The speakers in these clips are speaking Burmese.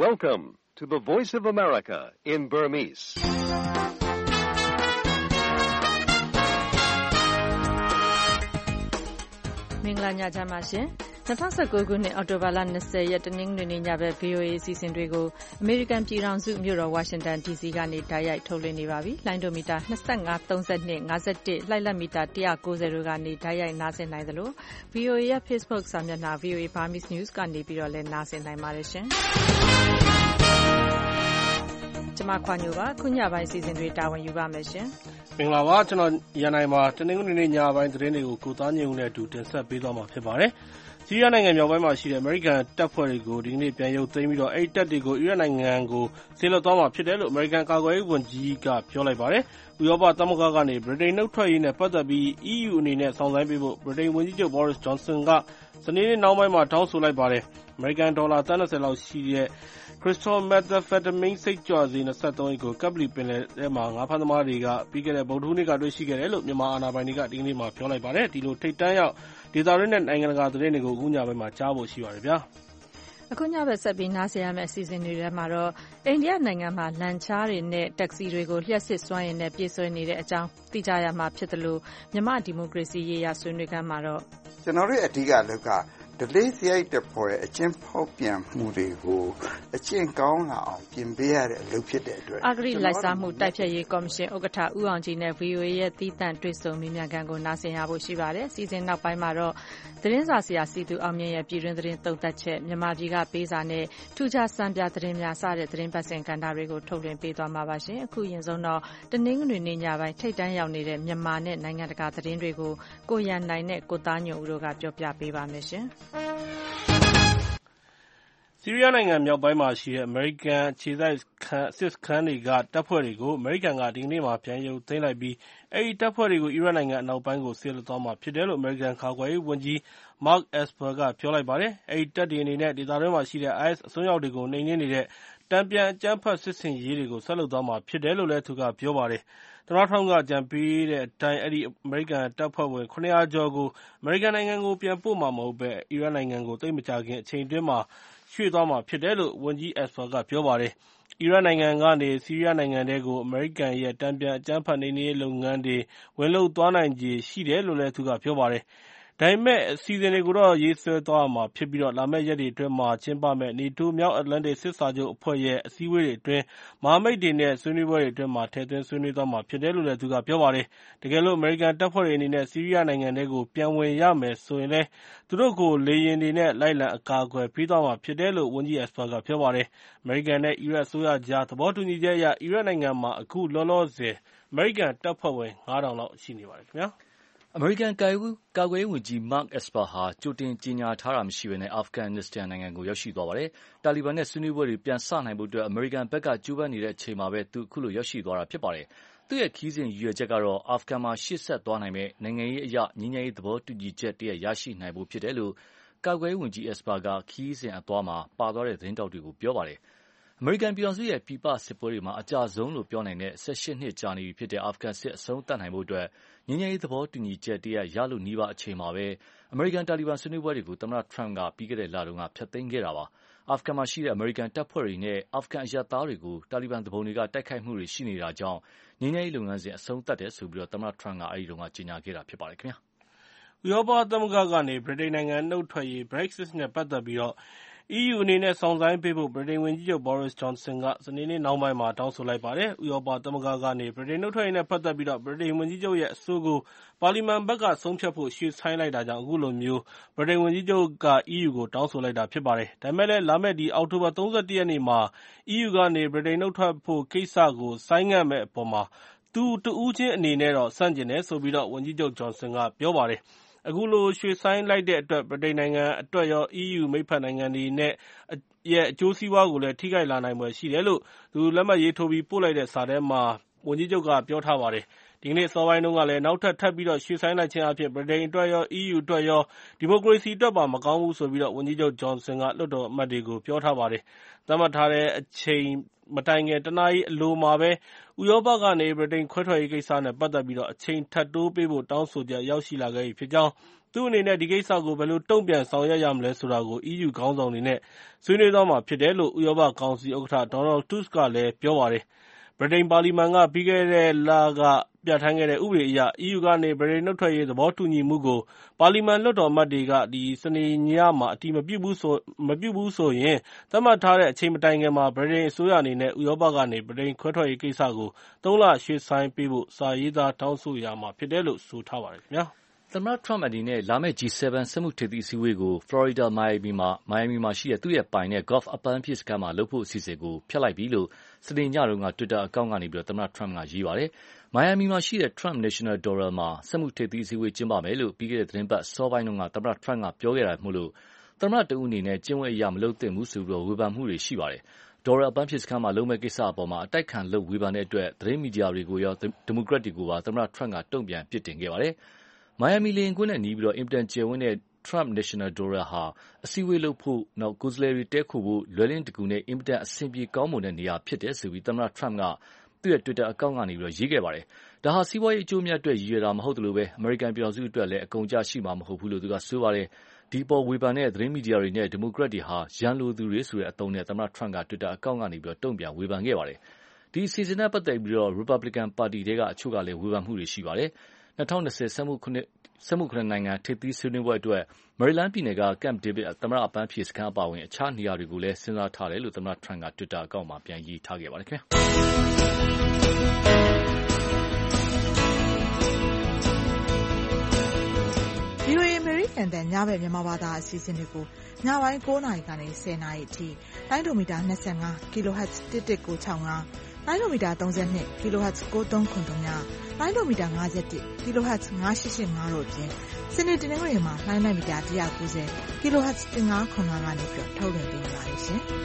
Welcome to the Voice of America in Burmese. ။မင်္ဂလာညချမ်းပါရှင်။2019ခုနှစ်အောက်တိုဘာလ20ရက်တနင်္ဂနွေနေ့ညဘက် VOA အစီအစဉ်တွေကိုအမေရိကန်ပြည်ထောင်စုမြို့တော်ဝါရှင်တန် DC ကနေတိုက်ရိုက်ထုတ်လွှင့်နေပါပြီ။လိုင်းဒိုမီတာ25 32 51လိုက်လက်မီတာ190တို့ကနေတိုက်ရိုက်နားဆင်နိုင်သလို VOA ရဲ့ Facebook စာမျက်နှာ VOA Burmese News ကနေပြီးတော့လည်းနားဆင်နိုင်ပါတယ်ရှင်။ကျွန်မခွာညိုပါခုညပိုင်းစီစဉ်တွေတာဝန်ယူပါမယ်ရှင်မင်္ဂလာပါကျွန်တော်ရန်နိုင်မှာတနင်္ဂနွေနေ့ညပိုင်းသတင်းတွေကိုကိုသားညုံနဲ့အတူတင်ဆက်ပေးသွားမှာဖြစ်ပါတယ်။ဆီးရီးယားနိုင်ငံမြောက်ပိုင်းမှာရှိတဲ့ American တပ်ဖွဲ့တွေကိုဒီကနေ့ပြန်ရုပ်သိမ်းပြီးတော့အဲ့တပ်တွေကိုအီရတ်နိုင်ငံကိုဆေးလွှတ်သွားမှာဖြစ်တယ်လို့ American ကာကွယ်ရေးဝန်ကြီးကပြောလိုက်ပါတယ်။ဥရောပသမဂ္ဂကနေဗြိတိန်နှုတ်ထွက်ရေးနဲ့ပတ်သက်ပြီး EU အနေနဲ့ဆောင်ဆိုင်ပေးဖို့ဗြိတိန်ဝန်ကြီးချုပ် Boris Johnson ကစနေနေ့နောက်ပိုင်းမှာတောင်းဆိုလိုက်ပါတယ်။ American ဒေါ်လာ30လောက်ရှိတဲ့ Crystal Methamphetamine စိတ်ကြွဆေး23အိတ်ကိုကပ္ပလီပင်လယ်ထဲမှာငါးဖမ်းသမားတွေကပြီးခဲ့တဲ့ဗုဒ္ဓဟူးနေ့ကတွေ့ရှိခဲ့တယ်လို့မြန်မာအာဏာပိုင်တွေကဒီကနေ့မှပြောလိုက်ပါတယ်။ဒီလိုထိပ်တန်းရောက်ဒေသတွင်းနဲ့နိုင်ငံတကာသတင်းတွေကိုအခုညပိုင်းမှာကြားဖို့ရှိပါတယ်ဗျာ။အခုညဘက်ဆက်ပြီးနားဆင်ရမယ့်အစီအစဉ်တွေထဲမှာတော့အိန္ဒိယနိုင်ငံမှာလန်ချားတွေနဲ့တက္ကစီတွေကိုလျှက်စစ်စွမ်းရည်နဲ့ပြေးဆွဲနေတဲ့အကြောင်းသိကြရမှာဖြစ်တယ်လို့မြန်မာဒီမိုကရေစီရေးရဆွေးနွေးခန်းမှာတော့ကျွန်တော်တို့အဓိကလောက်ကဒလေးစရိုက်တဲ့ပေါ်ရဲ့အကျင့်ဖောက်ပြန်မှုတွေကိုအကျင့်ကောင်းလာအောင်ပြင်ပေးရတဲ့အလုပ်ဖြစ်တဲ့အတွက်အဂရိလိုက်စားမှုတိုက်ဖျက်ရေးကော်မရှင်ဥက္ကဋ္ဌဦးအောင်ကြည်နဲ့ VOA ရဲ့သီးသန့်တွေ့ဆုံမေးမြန်းခန်းကိုနားဆင်ရဖို့ရှိပါတယ်။စီစဉ်နောက်ပိုင်းမှာတော့သတင်းစာဆရာစီသူအောင်မြင့်ရဲ့ပြည်တွင်းသတင်းသုံးသပ်ချက်မြန်မာပြည်ကပေးစာနဲ့ထူးခြားစံပြသတင်းများစတဲ့သတင်းပတ်စဉ်ကဏ္ဍတွေကိုထုတ်လွှင့်ပေးသွားမှာပါရှင်။အခုရင်ဆုံးတော့တနင်္ဂနွေနေ့ညပိုင်းထိပ်တန်းရောက်နေတဲ့မြန်မာနဲ့နိုင်ငံတကာသတင်းတွေကိုကိုရန်နိုင်နဲ့ကိုသားညွန့်ဦးတို့ကပြောပြပေးပါမယ်ရှင်။ဆီးရီးယားနိုင်ငံမြောက်ပိုင်းမှာရှိတဲ့အမေရိကန်အခြေစိုက်စစ်စခန်းတွေကတပ်ဖွဲ့တွေကိုအမေရိကန်ကဒီကနေ့မှပြန်ရုပ်သိမ်းလိုက်ပြီးအဲဒီတပ်ဖွဲ့တွေကိုအီရတ်နိုင်ငံအနောက်ပိုင်းကိုဆေးလွှတ်သွားမှာဖြစ်တယ်လို့အမေရိကန်ကာကွယ်ရေးဝန်ကြီး Mark Esper ကပြောလိုက်ပါတယ်။အဲဒီတပ်တွေအနေနဲ့ဒေသတွင်းမှာရှိတဲ့ IS အစွန်းရောက်တွေကိုနှိမ်နင်းနေတဲ့တန်ပြန်အကြမ်းဖက်စစ်ဆင်ရေးတွေကိုဆက်လုပ်သွားမှာဖြစ်တယ်လို့လည်းသူကပြောပါတယ်။သမ္မတထရမ့်ကအကြံပေးတဲ့အတိုင်းအဲဒီအမေရိကန်တပ်ဖွဲ့ဝင်900ကျော်ကိုအမေရိကန်နိုင်ငံကိုပြန်ပို့မှာမဟုတ်ဘဲအီရတ်နိုင်ငံကိုသိပ်မကြာခင်အချိန်အတွင်းမှာရွှေ့သွားမှာဖြစ်တယ်လို့ဝန်ကြီး Esper ကပြောပါတယ်။အီရတ်နိုင်ငံကနေဆီးရီးယားနိုင်ငံထဲကိုအမေရိကန်ရဲ့တန်ပြန်အကြမ်းဖက်နှိမ်နင်းရေးလုပ်ငန်းတွေဝင်လုပ်သွားနိုင်ခြေရှိတယ်လို့လည်းသူကပြောပါတယ်။ဒါပေမဲ့အစီအစဉ်တွေကိုတော့ရေးဆွဲသွားရမှာဖြစ်ပြီးလာမယ့်ရက်တွေအတွင်းမှာကျင်းပမယ့်နေတိုးမြောက်အတ္တလန်တစ်စစ်စာချုပ်အဖွဲ့ရဲ့အစည်းအဝေးတွေအတွင်းမဟာမိတ်တွေနဲ့ဆွေးနွေးပွဲတွေအတွင်းမှာထည့်သွင်းဆွေးနွေးသွားမှာဖြစ်တယ်လို့လည်းသူကပြောပါတယ်။တကယ်လို့အမေရိကန်တပ်ဖွဲ့တွေအနေနဲ့ဆီးရီးယားနိုင်ငံထဲကိုပြန်ဝင်ရမယ်ဆိုရင်လည်းသူတို့ကိုလေယာဉ်တွေနဲ့လိုက်လံအကာအကွယ်ပေးသွားမှာဖြစ်တယ်လို့ဝန်ကြီး Esper ကပြောပါတယ်။အမေရိကန်နဲ့အီရတ်အစိုးရကြားသဘောတူညီချက်အရအီရတ်နိုင်ငံမှာအခုလောလောဆယ်အမေရိကန်တပ်ဖွဲ့ဝင်9000လောက်ရှိနေပါတယ်ခင်ဗျာ။အမေရိကန်ကာကွယ်ရေးဝန်ကြီး Mark Esper ဟာကြိုတင်ကြေညာထားတာမရှိဘဲအာဖဂန်နစ္စတန်နိုင်ငံကိုရောက်ရှိသွားပါတယ်။တာလီဘန်နဲ့ဆွေးနွေးပွဲတွေပြန်စနိုင်ဖို့အမေရိကန်ဘက်ကကြိုးပမ်းနေတဲ့အချိန်မှာပဲသူအခုလိုရောက်ရှိသွားတာဖြစ်ပါတယ်။သူ့ရဲ့ခရီးစဉ်ရည်ရွယ်ချက်ကတော့အာဖဂန်မှာရှေ့ဆက်သွားနိုင်မယ့်နိုင်ငံရေးအရငြိမ်းချမ်းရေးသဘောတူညီချက်တရပ်ရရှိနိုင်ဖို့ဖြစ်တယ်လို့ကာကွယ်ရေးဝန်ကြီး Esper ကခရီးစဉ်အသွားမှာပါသွားတဲ့သတင်းတောက်တွေကိုပြောပါတယ်။အမေရိကန်ပြည်ထောင်စုရဲ့ပြည်ပစစ်ပွဲတွေမှာအကျဆုံးလို့ပြောနိုင်တဲ့18နှစ်ကြာနေပြီဖြစ်တဲ့အာဖဂန်စစ်အဆုံးသတ်နိုင်ဖို့အတွက်ငြိမ်းချမ်းရေးသဘောတူညီချက်တရပ်ရလို့နီးပါးအချိန်မှာပဲအမေရိကန်တာလီဘန်ဆွေးနွေးပွဲတွေကိုသမ္မတထရမ့်ကပြီးခဲ့တဲ့လတုန်းကဖျက်သိမ်းခဲ့တာပါ။အာဖဂန်မှာရှိတဲ့အမေရိကန်တပ်ဖွဲ့တွေနဲ့အာဖဂန်အရပ်သားတွေကိုတာလီဘန်သူပုန်တွေကတိုက်ခိုက်မှုတွေရှိနေတာကြောင့်ငြိမ်းချမ်းရေးလုပ်ငန်းစဉ်အဆုံးသတ်တယ်ဆိုပြီးသမ္မတထရမ့်ကအဲဒီတုန်းကကြေညာခဲ့တာဖြစ်ပါတယ်ခင်ဗျာ။ဥရောပသမဂ္ဂကနေဗြိတိန်နိုင်ငံနှုတ်ထွက်ရေး Brexit နဲ့ပတ်သက်ပြီးEU အနေနဲ့စောင့်ဆိုင်းပေးဖို့ဗြိတိန်ဝန်ကြီးချုပ် Boris Johnson ကစနေနေ့နှောင်းပိုင်းမှာတောင်းဆိုလိုက်ပါတယ်။ဥရောပသမဂ္ဂကနေဗြိတိန်နှုတ်ထွက်ရေးနဲ့ပတ်သက်ပြီးဗြိတိန်ဝန်ကြီးချုပ်ရဲ့အဆိုကိုပါလီမန်ဘက်ကဆုံးဖြတ်ဖို့ရွှေ့ဆိုင်းလိုက်တာကြောင့်အခုလိုမျိုးဗြိတိန်ဝန်ကြီးချုပ်က EU ကိုတောင်းဆိုလိုက်တာဖြစ်ပါတယ်။ဒါပေမဲ့လည်းလာမယ့်အောက်တိုဘာ31ရက်နေ့မှာ EU ကနေဗြိတိန်နှုတ်ထွက်ဖို့ကိစ္စကိုဆိုင်းငံ့မယ့်အပေါ်မှာသူတဦးချင်းအနေနဲ့တော့ဆန့်ကျင်တယ်ဆိုပြီးဝန်ကြီးချုပ် Johnson ကပြောပါတယ်။အခုလိုရွှေ့ဆိုင်းလိုက်တဲ့အတွက်ဗြိတိန်နိုင်ငံအတွက်ရော EU မိတ်ဖက်နိုင်ငံတွေရဲ့အကျိုးစီးပွားကိုလည်းထိခိုက်လာနိုင်ဖွယ်ရှိတယ်လို့သူလက်မှတ်ရေးထိုးပြီးပို့လိုက်တဲ့စာထဲမှာဝန်ကြီးချုပ်ကပြောထားပါတယ်။ဒီကနေ့အစောပိုင်းတုန်းကလည်းနောက်ထပ်ပြီးရွှေ့ဆိုင်းလိုက်ခြင်းအပြင်ဗြိတိန်အတွက်ရော EU အတွက်ရောဒီမိုကရေစီအတွက်ပါမကောင်းဘူးဆိုပြီးဝန်ကြီးချုပ် Johnson ကလွှတ်တော်အမတ်တွေကိုပြောထားပါတယ်။သတ်မှတ်ထားတဲ့အချိန်မတိုင်ခင်1နာရီအလိုမှာပဲဥရောပကနေဗြိတိန်ခွဲထွက်ရေးကိစ္စနဲ့ပတ်သက်ပြီးအချိန်ထပ်တိုးပေးဖို့တောင်းဆိုချက်ရောက်ရှိလာခဲ့ပြီဖြစ်ကြောင်းသသူ့အနေနဲ့ဒီကိစ္စကိုဘယ်လိုတုံ့ပြန်ဆောင်ရွက်ရမလဲဆိုတာကို EU ခေါင်းဆောင်တွေနဲ့ဆွေးနွေးသွားမှာဖြစ်တယ်လို့ ဥရောပကောင်စီဥက္ကဋ္ဌ Donald Tusk ကလည်းပြောပါတယ်။ ဗြိတိန်ပါလီမန်ကပြီးခဲ့တဲ့လကပြဌာန်းခဲ့တဲ့ဥပဒေအရ EU ကနေ ဗြိတိန်နုတ်ထွက်ရေးသဘောတူညီမှုကိုပါလီမန်လွှတ်တော်အမတ်တွေကစနေညမှာအတည်မပြုဘူးဆိုရင်သတ်မှတ်ထားတဲ့အချိန်မတိုင်ခင်မှာ ဗြိတိန်အစိုးရအနေနဲ့ဥရောပကနေ ဗြိတိန်ခွဲထွက်ရေးကိစ္စကို 3 လရွှေ့ဆိုင်းပေးဖို့စာရေးသားတောင်းဆိုရမှာဖြစ်တယ်လို့ဆိုထားပါတယ်ခင်ဗျာ။သမ္မတ Trump အနေနဲ့လာမယ့် G7 စက်မှုထိပ်သီးအစည်းအဝေးကို ဖလော်ရီဒါမိုင်ယာမီမှာရှိတဲ့သူ့ပိုင်တဲ့ Golf အပန်းဖြေစခန်းမှာလုပ်ဖို့အစီအစဉ်ကိုဖျက်လိုက်ပြီလို့စနေညတုန်းက Twitter အကောင့်ကနေ သမ္မတ Trump ကရေးပါတယ်။ မိုင်ယာမီမှာရှိတဲ့ Trump National Doral မှာစက်မှုထိပ်သီးအစည်းအဝေးကျင်းပမယ်လို့ပြီးခဲ့တဲ့သီတင်းပတ်အစောပိုင်းတုန်းကသမ္မတ Trump ကပြောခဲ့တာမို့သမ္မတတဦးအနေနဲ့ကျင့်ဝတ်အရမလုပ်သင့်ဘူးဆိုပြီးဝေဖန်မှုတွေရှိပါတယ်။ Doral အပန်းဖြေစခန်းမှာလုပ်မယ့်ကိစ္စအပေါ်အတိုက်အခံလုပ်ဝေဖန်တဲ့အတွက်သတင်းမီဒီယာတွေကိုရောဒီမိုကရက်တွေကိုပါသမ္မတ Trump ကတုံ့ပြန်အပြစ်တင်ခဲ့ပါတယ်။ မိုင်ယာမီလေယာဉ်ကွင်းနဲ့နီးပြီးအင်မတန်ကျယ်ဝန်းတဲ့ Trump National Doral ဟာအစည်းအဝေးလုပ်ဖို့ကိုယ်စားလှယ်တွေတည်းခိုဖို့လွယ်လင့်တကူနဲ့အင်မတန်အဆင်ပြေကောင်းမွန်တဲ့နေရာဖြစ်တယ်ဆိုပြီးသမ္မတ Trump ကသူ့Twitter အကောင့်ကနေရေးခဲ့ပါတယ်။ ဒါဟာစီးပွားရေးအကျိုးအမြတ်အတွက်ရည်ရွယ်တာမဟုတ်သလိုအမေရိကန်ပြည်ထောင်စုအတွက်လည်းအကုန်အကျရှိမှာမဟုတ်ဘူးလို့သူကဆိုပါတယ်။ ဒီအပေါ်ဝေဖန်တဲ့သတင်းမီဒီယာတွေနဲ့ဒီမိုကရက်တွေဟာရန်လိုသူတွေဆိုတဲ့အသုံးနဲ့သမ္မတ Trump က Twitter အကောင့်ကနေတုံ့ပြန်ဝေဖန်ခဲ့ပါတယ်။ ဒီအစီအစဉ်နဲ့ပတ်သက်ပြီးရီပတ်ဘလီကန်ပါတီထဲကအချို့ကလည်းဝေဖန်မှုတွေရှိပါတယ်။ 2020 စက်မှု ၇ နိုင်ငံထိပ်သီးဆွေးနွေးပွဲအတွက်မေရီလန်းပြည်နယ်က Camp David သမ္မတအပန်းဖြေစခန်းအပါအဝင်အခြားနေရာတွေကိုလည်းစဉ်းစားထားတယ်လို့သမ္မတ Trump က Twitter အကောင့်မှာပြန်ရေးထားခဲ့ပါတယ်။ VOA အမေရိကန်တန်ညဘက်မြန်မာဘာသာအစီအစဉ်တွေကိုညပိုင်း9 နာရီကနေ 10 နာရီအထိလိုင်းဒိုမီတာ25 kHz 11965လိုင်းဒိုမီတာ32 kHz 9393လိုင်းဒိုမီတာ51 kHz 9885တို့အပြင်စနေတနင်္ဂနွေမှာလိုင်းမီတာ190 kHz 1505ကနေထုတ်လွှင့်ပေးနေပါတယ်ရှင်။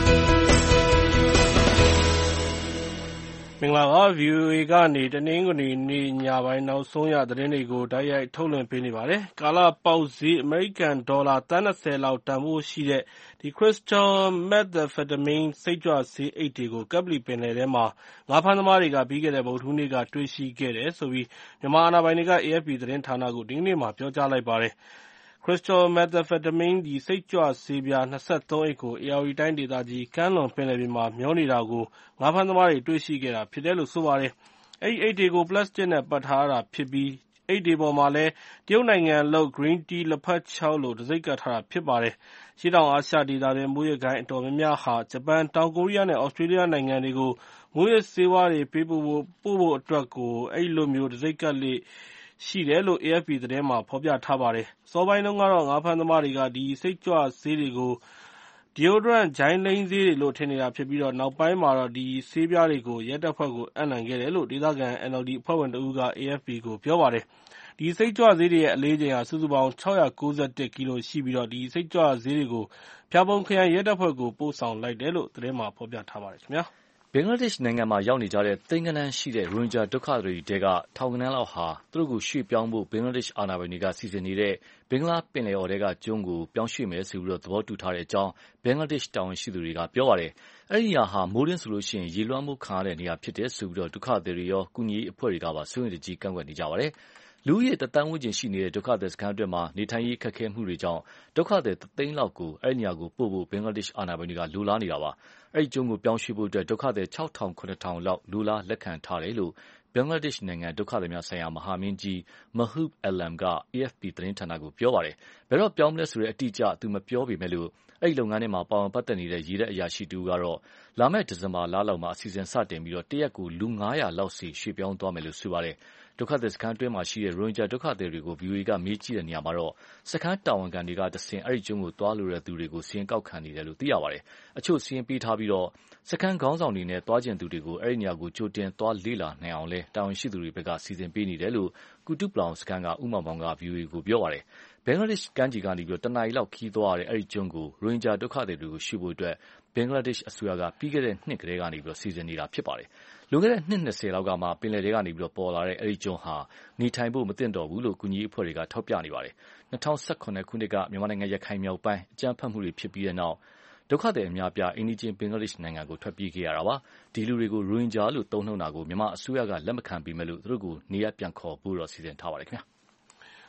မင်္ဂလာပါ VOA ကနေတနင်္ဂနွေနေ့ညပိုင်းနောက်ဆုံးရသတင်းတွေကိုတိုက်ရိုက်ထုတ်လွှင့်ပေးနေပါတယ်။ကာလပေါက်ဈေးအမေရိကန်ဒေါ်လာသန်း20လောက်တန်ဖိုးရှိတဲ့crystal methamphetamine စိတ်ကြွဆေးအိတ်တွေကိုကပ္ပလီပင်လယ်ထဲမှာငါးဖမ်းသမားတွေကပြီးခဲ့တဲ့ဗုဒ္ဓဟူးနေ့ကတွေ့ရှိခဲ့တယ်ဆိုပြီးမြန်မာအာဏာပိုင်တွေက AFP သတင်းဌာနကိုဒီကနေ့မှာပြောကြားလိုက်ပါတယ်။ crystal methamphetamine စိတ်ကြွဆေးပြား23အိတ်ကိုဧရာဝတီတိုင်းဒေသကြီးကမ်းလွန်ပင်လယ်ပြင်မှာမျောနေတာကိုငါးဖမ်းသမားတွေတွေ့ရှိခဲ့တာဖြစ်တယ်လို့ဆိုပါတယ်။ အဲဒီအိတ်တွေကိုပလတ်စတစ်နဲ့ပတ်ထားတာဖြစ်ပြီးအိတ်တွေပေါ်မှာလည်းတရုတ်နိုင်ငံလုပ် Green Tea လက်ဖက်ခြောက်လို့တံဆိပ်ကပ်ထားတာဖြစ်ပါတယ်။ အရှေ့တောင်အာရှဒေသတွင်းမူးယစ်ဂိုဏ်းအတော်များများဟာဂျပန်တောင်ကိုရီးယားနဲ့သြစတြေးလျနိုင်ငံတွေကိုမူးယစ်ဆေးဝါးတွေပို့ဖို့အတွက်အဲဒီလိုတံဆိပ်ကပ်လေ့ရှိတယ်လို့ AFP သတင်းမှာဖော်ပြထားပါတယ်။ အစောပိုင်းတုန်းကတော့ငါးဖမ်းသမားတွေကဒီစိတ်ကြွဆေးတွေကို Deodorant ဂျိုင်းလိမ်းဆေးတွေလို့ထင်နေတာဖြစ်ပြီးနောက်ပိုင်းမှာဒီဆေးပြားတွေကိုရဲတပ်ဖွဲ့ကိုအပ်နှံခဲ့တယ်လို့ဒေသခံ NLD အဖွဲ့ဝင်တဦးက AFP ကိုပြောပါတယ်။ ဒီစိတ်ကြွဆေးတွေရဲ့အလေးချိန်ဟာစုစုပေါင်း691ကီလိုရှိပြီးဒီစိတ်ကြွဆေးတွေကိုဖျာပုံခရိုင်ရဲတပ်ဖွဲ့ကိုပို့ဆောင်လိုက်တယ်လို့သတင်းမှာဖော်ပြထားပါတယ်။ဘင်္ဂလားဒေ့ရှ်နိုင်ငံမှာရောက်နေကြတဲ့သိန်းဂဏန်းရှိတဲ့ရိုဟင်ဂျာဒုက္ခသည်တွေထဲကထောင်ဂဏန်းလောက်ဟာသူတို့ကိုရွှေ့ပြောင်းဖို့ဘင်္ဂလားဒေ့ရှ်အာဏာပိုင်တွေကစီစဉ်နေတဲ့ဘင်္ဂလားပင်လယ်အော်ထဲကကျွန်းကိုပြောင်းရွှေ့မယ်ဆိုပြီးသဘောတူထားတဲ့အကြောင်းဘင်္ဂလားဒေ့ရှ်တာဝန်ရှိသူတွေကပြောပါတယ်။ အဲဒီနေရာဟာမိုးတွင်းဆိုရင်ရေလွှမ်းမိုးခံရတဲ့နေရာဖြစ်တယ်ဆိုပြီးဒုက္ခသည်တွေရောကူညီရေးအဖွဲ့တွေကပါစိုးရိမ်တကြီးကန့်ကွက်နေကြပါတယ်။ လူဦးရေ1 သန်းဝန်းကျင်ရှိနေတဲ့ဒုက္ခသည်စခန်းအတွင်းနေထိုင်ရေးခက်ခဲမှုတွေကြောင့်ဒုက္ခသည်1 သိန်းလောက်ကိုအဲဒီနေရာကိုပို့ဖို့ဘင်္ဂလားဒေ့ရှ်အာဏာပိုင်တွေကလိုလားနေတာပါ။ အဲဒီကျွန်းကိုပြောင်းရွှေ့ဖို့ဒုက္ခသည်6,000 7,000လောက်လိုလားလက်ခံထားတယ်လို့ဘင်္ဂလားဒေ့ရှ်နိုင်ငံဒုက္ခသည်များဆိုင်ရာမဟာမင်းကြီး Mahbub Alam က AFP သတင်းဌာနကိုပြောပါတယ်။ ဘယ်တော့ပြောင်းမလဲဆိုတဲ့အတိအကျသူမပြောပေမယ့်အဲဒီလုပ်ငန်းထဲပါဝင်ပတ်သက်နေတဲ့ရေတပ်အရာရှိတဦးကတော့လာမယ့်ဒီဇင်ဘာလလောက်မှာအစီအစဉ်စတင်ပြီးတရက်ကိုလူ500လောက်စီရွှေ့ပြောင်းသွားမယ်လို့ဆိုပါတယ်။ ဒုက္ခသည်စခန်းအတွင်းရှိတဲ့ရိုဟင်ဂျာဒုက္ခသည်တွေကို VOA ကမေးကြည့်တဲ့နေရာမှာစခန်းတာဝန်ခံတွေကတဆင့်အဲဒီကျွန်းကိုသွားလိုတဲ့သူတွေကိုစာရင်းကောက်ခံနေတယ်လို့သိရပါတယ်။ အချို့စာရင်းပေးထားပြီးစခန်းခေါင်းဆောင်တွေနဲ့သွားချင်သူတွေကိုအဲဒီနေရာကိုကြိုတင်သွားလေ့လာနိုင်အောင်လည်းတာဝန်ရှိသူတွေဘက်ကစီစဉ်ပေးနေတယ်လို့ကုတုပလောင်စခန်းကဦးမောင်မောင်က VOA ကိုပြောပါတယ်။ ဘင်္ဂလားဒေ့ရှ်ကမ်းခြေကနေ1 နာရီလောက်ခရီးသွားရတဲ့အဲဒီကျွန်းကိုရိုဟင်ဂျာဒုက္ခသည်တွေကိုရွှေ့ဖို့ဘင်္ဂလားဒေ့ရှ်အစိုးရကပြီးခဲ့တဲ့နှစ်ကတည်းကနေစီစဉ်နေတာဖြစ်ပါတယ်။ လွန်ခဲ့တဲ့နှစ် 20 လောက်ကမှပင်လယ်ထဲကနေပေါ်လာတဲ့အဲဒီကျွန်းဟာနေထိုင်ဖို့မသင့်တော်ဘူးလို့ကူညီရေးအဖွဲ့တွေကထောက်ပြနေပါတယ်။ 2017 ခုနှစ်ကမြန်မာနိုင်ငံရခိုင်မြောက်ပိုင်းအကြမ်းဖက်မှုတွေဖြစ်ပြီးနောက်ဒုက္ခသည်အများအပြားအိမ်နီးချင်းဘင်္ဂလားဒေ့ရှ်နိုင်ငံကိုထွက်ပြေးခဲ့ရတာပါ။ ဒီလူတွေကိုရိုဟင်ဂျာလို့သုံးနှုန်းတာကိုမြန်မာအစိုးရကလက်မခံပေမယ့်သူတို့ကိုနေရပ်ပြန်ခေါ်ဖို့စီစဉ်ထားပါတယ်။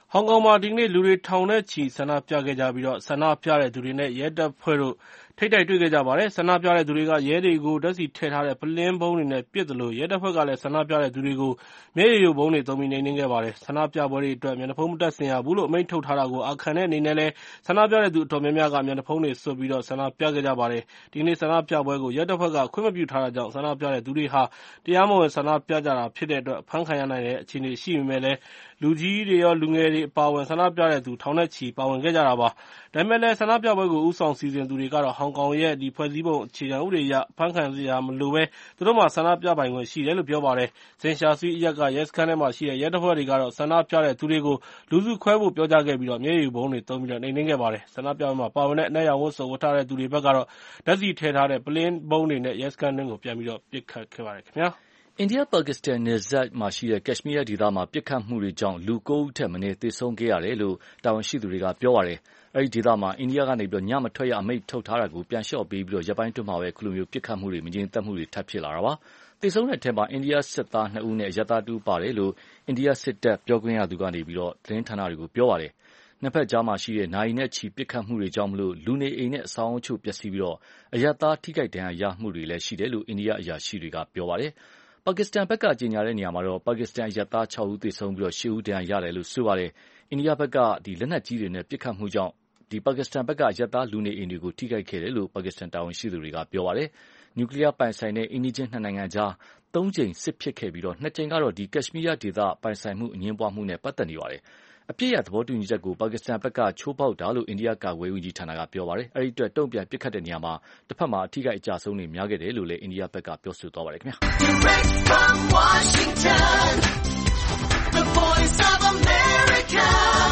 ဟောင်ကောင်မှာဒီကနေ့လူတွေထောင်နဲ့ချီဆန္ဒပြခဲ့ကြပြီးဆန္ဒပြတဲ့သူတွေနဲ့ရဲတပ်ဖွဲ့တို့ထိပ်တိုက်တွေ့ခဲ့ကြပါတယ်။ဆန္ဒပြတဲ့သူတွေကရဲတွေကိုဓာတ်ဆီထည့်ထားတဲ့ပုလင်းဗုံးတွေနဲ့ပစ်သလိုရဲတပ်ဖွဲ့ကလည်းဆန္ဒပြတဲ့သူတွေကိုမျက်ရည်ယိုဗုံးတွေသုံးပြီးနှိမ်နင်းခဲ့ပါတယ်။ဆန္ဒပြပွဲတွေအတွက်မျက်နှာဖုံးမတပ်ဆင်ရဘူးလို့အမိန့်ထုတ်ထားတာကိုအာခံတဲ့အနေနဲ့လည်းဆန္ဒပြတဲ့သူအတော်များများကမျက်နှာဖုံးတွေစွပ်ပြီးဆန္ဒပြခဲ့ကြပါတယ်။ဒီကနေ့ဆန္ဒပြပွဲကိုရဲတပ်ဖွဲ့ကခွင့်မပြုထားတာကြောင့်ဆန္ဒပြတဲ့သူတွေဟာတရားမဝင်ဆန္ဒပြကြတာဖြစ်တဲ့အတွက်အဖမ်းခံရနိုင်တဲ့အခြေအနေရှိပေမဲ့လည်းလူကြီးတွေရောလူငယ်တွေအပါအဝင်ဆန္ဒပြတဲ့သူထောင်နဲ့ချီပါဝင်ခဲ့ကြတာပါ။ဒါပေမဲ့လည်းဆန္ဒပြပွဲကိုဦးဆောင်စီစဉ်သူတွေကတော့ဟောင်ကောင်ရဲ့ဖွဲ့စည်းပုံအခြေခံဥပဒေအရဖမ်းခံစရာမလိုဘဲသူတို့မှဆန္ဒပြပိုင်ခွင့်ရှိတယ်လို့ပြောပါတယ်။စင်ရှာဆွီအရပ်ကရဲစခန်းထဲမှာရှိတဲ့ရဲတပ်ဖွဲ့တွေကတော့ဆန္ဒပြတဲ့သူတွေကိုလူစုခွဲဖို့ပြောကြားခဲ့ပြီးမျက်ရည်ယိုဗုံးတွေသုံးပြီးနှိမ်နင်းခဲ့ပါတယ်။ဆန္ဒပြပွဲမှာပါဝင်တဲ့အနက်ရောင်ဝတ်စုံဝတ်ထားတဲ့သူတွေဘက်ကတော့ဓာတ်ဆီထည့်ထားတဲ့ပုလင်းဗုံးတွေနဲ့ရဲစခန်းတွင်းကိုပြန်ပြီးပစ်ခတ်ခဲ့ပါတယ်ခင်ဗျာ။အိန္ဒိယ-ပါကစ္စတန်နယ်စပ်မှာရှိတဲ့ကက်ရှ်မီးယားဒေသမှာပစ်ခတ်မှုတွေကြောင့်လူ9ဦးထက်မနည်းသေဆုံးခဲ့ရတယ်လို့တာဝန်ရှိသူတွေကပြောပါတယ်။အဲဒီဒေသမှာအိန္ဒိယကနေညမထွက်ရအမိန့်ထုတ်ထားတာကိုပြန်လျှော့ပေးပြီးရက်ပိုင်းအတွင်းမှာပဲအခုလိုမျိုးပစ်ခတ်မှုတွေမငြိမ်သက်မှုတွေထပ်ဖြစ်လာတာပါ။သေဆုံးတဲ့အထဲမှာအိန္ဒိယစစ်သား2ဦးနဲ့အရပ်သား1ဦးပါတယ်လို့အိန္ဒိယစစ်တပ်ပြောခွင့်ရသူကသတင်းဌာနတွေကိုပြောပါတယ်။နှစ်ဖက်ကြားမှာရှိတဲ့နာရီနဲ့ချီပစ်ခတ်မှုတွေကြောင့်လူနေအိမ်နဲ့အဆောက်အအုံပျက်စီးပြီးအရပ်သားထိခိုက်ဒဏ်ရာရမှုတွေလည်းရှိတယ်လို့အိန္ဒိယအရာရှိတွေကပြောပါတယ်။ပါကစ္စတန်ဘက်ကကြေညာတဲ့နေရာမှာပါကစ္စတန်အရပ်သား6ဦးသေဆုံးပြီး8ဦးဒဏ်ရာရတယ်လို့ဆိုပါတယ်။အိန္ဒိယဘက်ကလက်နက်ကြီးတွေနဲ့ပစ်ခတ်မှုကြောင့်ပါကစ္စတန်ဘက်ကအရပ်သားလူနေအိမ်တွေကိုထိခိုက်ခဲ့တယ်လို့ပါကစ္စတန်တာဝန်ရှိသူတွေကပြောပါတယ်။နျူကလ িয়ার ပိုင်ဆိုင်တဲ့အိမ်နီးချင်းနှစ်နိုင်ငံကြား3ကြိမ်စစ်ဖြစ်ခဲ့ပြီး2ကြိမ်ကတော့ကက်ရှ်မီးယားဒေသပိုင်ဆိုင်မှုအငြင်းပွားမှုနဲ့ပတ်သက်နေပါတယ်။အပြည့်အသဘောတူညီချက်ကိုပါကစ္စတန်ဘက်ကချိုးဖောက်တာလို့အိန္ဒိယကာကွယ်ရေးဝန်ကြီးဌာနကပြောပါတယ်။အဲဒီအတွက်တုံ့ပြန်ပစ်ခတ်တဲ့နေရာမှာတစ်ဖက်မှာအထိခိုက်အကျဆုံးတွေများခဲ့တယ်လို့လည်းအိန္ဒိယဘက်ကပြောဆိုသွားပါတယ်ခင်ဗျာ။ Direct from Washington, the voice of America,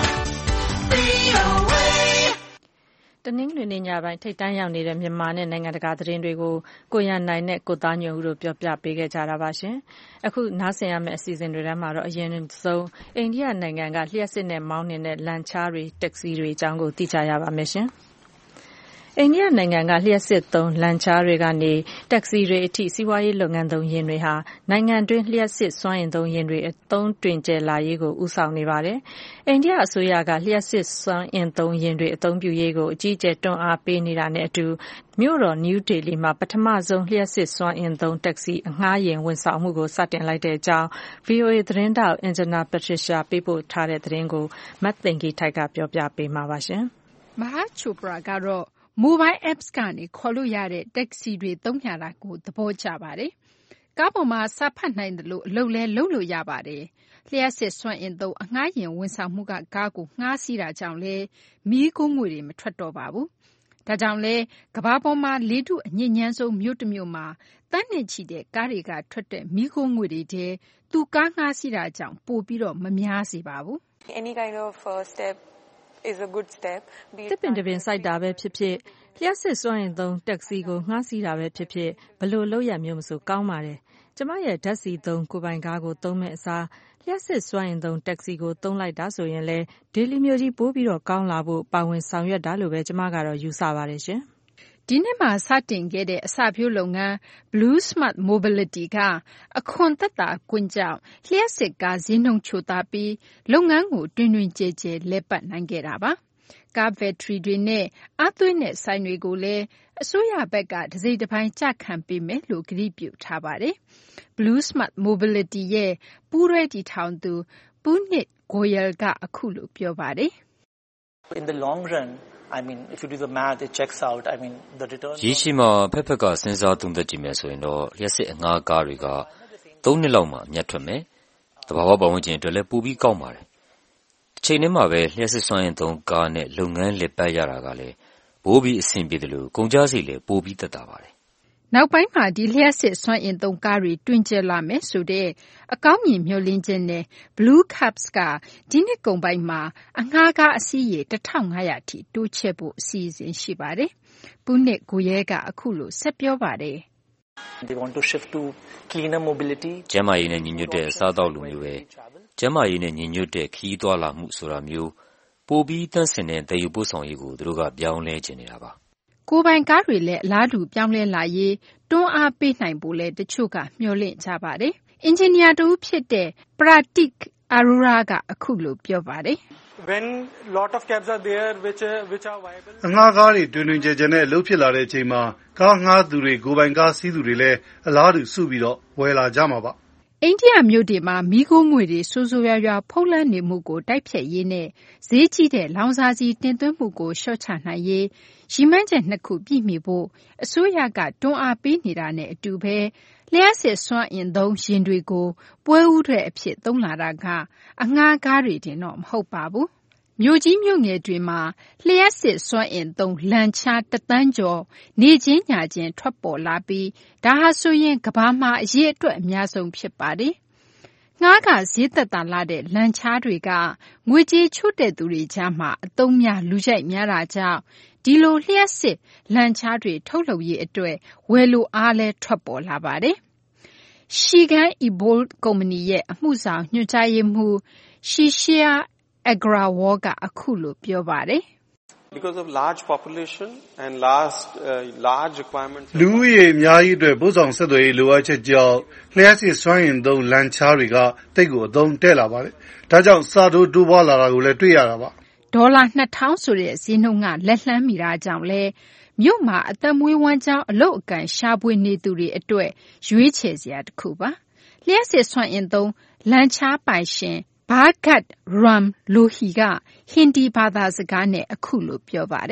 VOA တနင်္ဂနွေနေ့ညပိုင်းထိပ်တန်းရောက်နေတဲ့မြန်မာနဲ့နိုင်ငံတကာသတင်းတွေကိုကိုရန်နိုင်နဲ့ကိုသားညွန့်ဦးတို့ပြောပြပေးခဲ့ကြတာပါရှင်။အခုနားဆင်ရမယ့်အစီအစဉ်တွေထဲမှာတော့အရင်ဆုံးအိန္ဒိယနိုင်ငံကလျှက်စစ်နဲ့မောင်းနှင်တဲ့လန်ချားတွေတက္ကစီတွေအကြောင်းကိုသိကြရပါမယ်ရှင်။အိန္ဒိယနိုင်ငံကလျှက်စစ်သုံးလန်ချားတွေကနေတက္ကစီတွေအထိစီးပွားရေးလုပ်ငန်းသုံးယာဉ်တွေဟာနိုင်ငံတွင်းလျှက်စစ်စွမ်းအင်သုံးယာဉ်တွေအသုံးတွင်ကျယ်လာရေးကိုဦးဆောင်နေပါတယ်။အိန္ဒိယအစိုးရကလျှက်စစ်စွမ်းအင်သုံးယာဉ်တွေအသုံးပြုရေးကိုအကြီးအကျယ်တွန်းအားပေးနေတာနဲ့အတူမြို့တော်နယူးဒေလီမှာပထမဆုံးလျှက်စစ်စွမ်းအင်သုံးတက္ကစီအငှားယာဉ်ဝန်ဆောင်မှုကိုစတင်လိုက်တဲ့အကြောင်း VOA သတင်းထောက် Anjana Patricia ပေးပို့ထားတဲ့သတင်းကိုမသိင်္ဂီထိုက်ကပြောပြပေးမှာပါရှင်။ Maha Chopra ကတော့ Mobile Apps ကနေခေါ်လို့ရတဲ့တက္ကစီတွေသုံးရတာကိုသဘောကျပါတယ်။ကားပေါ်မှာစာဖတ်နိုင်သလိုအလုပ်လည်းလုပ်လို့ရပါတယ်။လျှပ်စစ်စွမ်းအင်သုံးအငှားယာဉ်ဝန်ဆောင်မှုကကားကိုငှားစီးတာကြောင့်လည်းမီးခိုးငွေ့တွေမထွက်တော့ပါဘူး။ဒါကြောင့်လည်းကမ္ဘာပေါ်မှာလေထုအညစ်ညမ်းဆုံးမြို့တစ်မြို့မှာသန်းနဲ့ချီတဲ့ကားတွေကထွက်တဲ့မီးခိုးငွေ့တွေထဲသူကားငှားစီးတာကြောင့်ပိုပြီးမများစေပါဘူး။ Any kind of step is a good step. တစ်ပင်တစ်ပင်စိုက်တာပဲဖြစ်ဖြစ်လျှက်စစ်စွမ်းအင်သုံးတက္ကစီကိုငှားစီးတာပဲဖြစ်ဖြစ်ဘလို့လုပ်ရမျိုးမဆိုကောင်းပါတယ်။ကျမရဲ့ဓာတ်ဆီသုံးကိုယ်ပိုင်ကားကိုသုံးမဲ့အစားလျှက်စစ်စွမ်းအင်သုံးတက္ကစီကိုသုံးလိုက်တာဆိုရင်လေဒေလီမြို့ကြီးပိုးပြီးကောင်းလာဖို့ပါဝင်ဆောင်ရွက်တာလို့ပဲကျမကတော့ယူဆပါတယ်ရှင်။ဒီနှစ်မှာစတင်ခဲ့တဲ့အစပျိုးလုပ်ငန်း Blue Smart Mobility ကအခွန်သက်သာခွင့်ကြောင့်လျှက်စစ်ကားဈေးနှုန်းချိုသားပြီးလုပ်ငန်းကိုတွင်တွင်ကျယ်ကျယ်လည်ပတ်နိုင်ခဲ့တာပါ။ကားဘက်ထရီတွေနဲ့အားသွေးနဲ့ဆိုင်တွေကိုလည်းအစိုးရဘက်ကတစိမ့်တစ်ပိုင်းကျခံပေးမယ်လို့ကတိပြုထားပါတယ်။ Blue Smart Mobility ရဲ့ပူးတွဲတည်ထောင်သူ Punit Goyal ကအခုလိုပြောပါတယ်။ In the long run, I mean, if you do the math, it checks out. I mean, the return. ရေရှည်မှာဖက်ဖက်ကစဉ်းစားသုံးသပ်ကြည့်မယ်ဆိုရင်တော့လျှက်စစ်အငှားကားတွေက3နှစ်လောက်မှအမြတ်ထွက်မယ်။သဘာဝပတ်ဝန်းကျင်အတွက်လည်းပိုပြီးကောင်းပါတယ်။တစ်ချိန်တည်းမှာပဲလျှက်စစ်စွမ်းအင်သုံးကားနဲ့လုပ်ငန်းလည်ပတ်ရတာကလည်းပိုပြီးအဆင်ပြေတယ်လို့ကုန်ကျစရိတ်လည်းပိုပြီးသက်သာပါတယ်။နောက်ပိုင်းမှာဒီလျှက်စစ်စွမ်းအင်သုံးကားတွေတွင်ကျယ်လာမယ်ဆိုတဲ့အကောင်းမြင်မျှော်လင့်ချက်နဲ့ Blue Cabs ကဒီနှစ်ကုန်ပိုင်းမှာအငှားကားအစီးရေ1500ထိတိုးချဲ့ဖို့အစီအစဉ်ရှိပါတယ်။Punit Goyal ကအခုလိုဆက်ပြောပါတယ်။ They want to shift to cleaner mobility. ကျန်းမာရေးနဲ့ညီညွတ်တဲ့အစားအသောက်လိုမျိုးပဲကျန်းမာရေးနဲ့ညီညွတ်တဲ့ခရီးသွားလာမှုဆိုတာမျိုးပိုပြီးသန့်စင်တဲ့သယ်ယူပို့ဆောင်ရေးကိုသူတို့ကပြောင်းလဲချင်နေတာပါ။ကိုယ်ပိုင်ကားတွေလည်းအလားတူပြောင်းလဲလာရေးတွန်းအားပေးနိုင်ဖို့လည်းတချို့ကမျှော်လင့်ကြပါတယ်။အင်ဂျင်နီယာတဦးဖြစ်တဲ့ Pratik Arora ကအခုလိုပြောပါတယ်။ when lot of cabs are there which are viable အငှားကားတွေတွင်တွင်ကျယ်ကျယ်နဲ့အလုပ်ဖြစ်လာတဲ့အချိန်မှာကားငှားသူတွေကိုယ်ပိုင်ကားစီးသူတွေလည်းအလားတူစုပြီးတော့ဝယ်လာကြမှာပါအိန္ဒိယမြို့တွေမှာမီးခိုးငွေတွေဆိုးဆိုးရွားရွားဖုံးလွှမ်းနေမှုကိုတိုက်ဖျက်ရေးနဲ့ဈေးကြီးတဲ့လောင်စာဆီတင်သွင်းမှုကိုလျှော့ချနိုင်ရေးရည်မှန်းချက်2ခုပြည့်မီဖို့အစိုးရကတွန်းအားပေးနေတာနဲ့အတူပဲလျှပ်စစ်စွမ်းအင်သုံးယာဉ်တွေကိုပွဲဦးတဲ့အဖြစ်သုံးလာတာကအငှားကားတွေတင်တော့မဟုတ်ပါဘူးမြို့ကြီးမြို့ငယ်တွေမှာလျှပ်စစ်စွမ်းအင်သုံးလမ်းချား1 သန်းကျော်နေချင်းညချင်းထွက်ပေါ်လာပြီးဒါဟာဆိုရင်ကမ္ဘာမှာအရေးအတွက်အများဆုံးဖြစ်ပါတယ်။ငှားကဈေးသက်သာလာတဲ့လမ်းချားတွေကငွေကြေးချို့တဲ့သူတွေကြားမှာအသုံးများလူကြိုက်များတာကြောင့်ဒီလိုလျှပ်စစ်လမ်းချားတွေထုတ်လုပ်ရေးအတွက်ဝယ်လိုအားလဲထွက်ပေါ်လာပါတယ်။ရှီဂန်အီဘိုလ်ကုမ္ပဏီရဲ့အမှုဆောင်ညွှန်ကြားရေးမှူးရှီရှီယာAgrawal ကအခုလိုပြောပါတယ် Because of large population and large requirements လူဦးရေအများကြီးအတွက်ပို့ဆောင်ဆက်သွယ်ရေးလိုအပ်ချက်ကြောင့်လျှပ်စစ်စွမ်းအင်သုံးလမ်းချားတွေကတိတ်ကိုအသုံးတက်လာပါတယ်။ဒါကြောင့်စာတိုးတိုးပွားလာတာကိုလည်းတွေ့ရတာပါ။ဒေါ်လာ2000ဆိုတဲ့ဈေးနှုန်းကလက်လှမ်းမီတာကြောင့်လဲမြို့မှာအသက်မွေးဝမ်းကြောင်းအလုပ်အကန့်ရှာဖွေနေသူတွေအတွက်ရွေးချယ်စရာတစ်ခုပါ။လျှပ်စစ်စွမ်းအင်သုံးလမ်းချားပိုင်ရှင်Bhagat Ram Lohi ကဟင်ဒီဘာသာစကားနဲ့အခုလိုပြောပါတယ်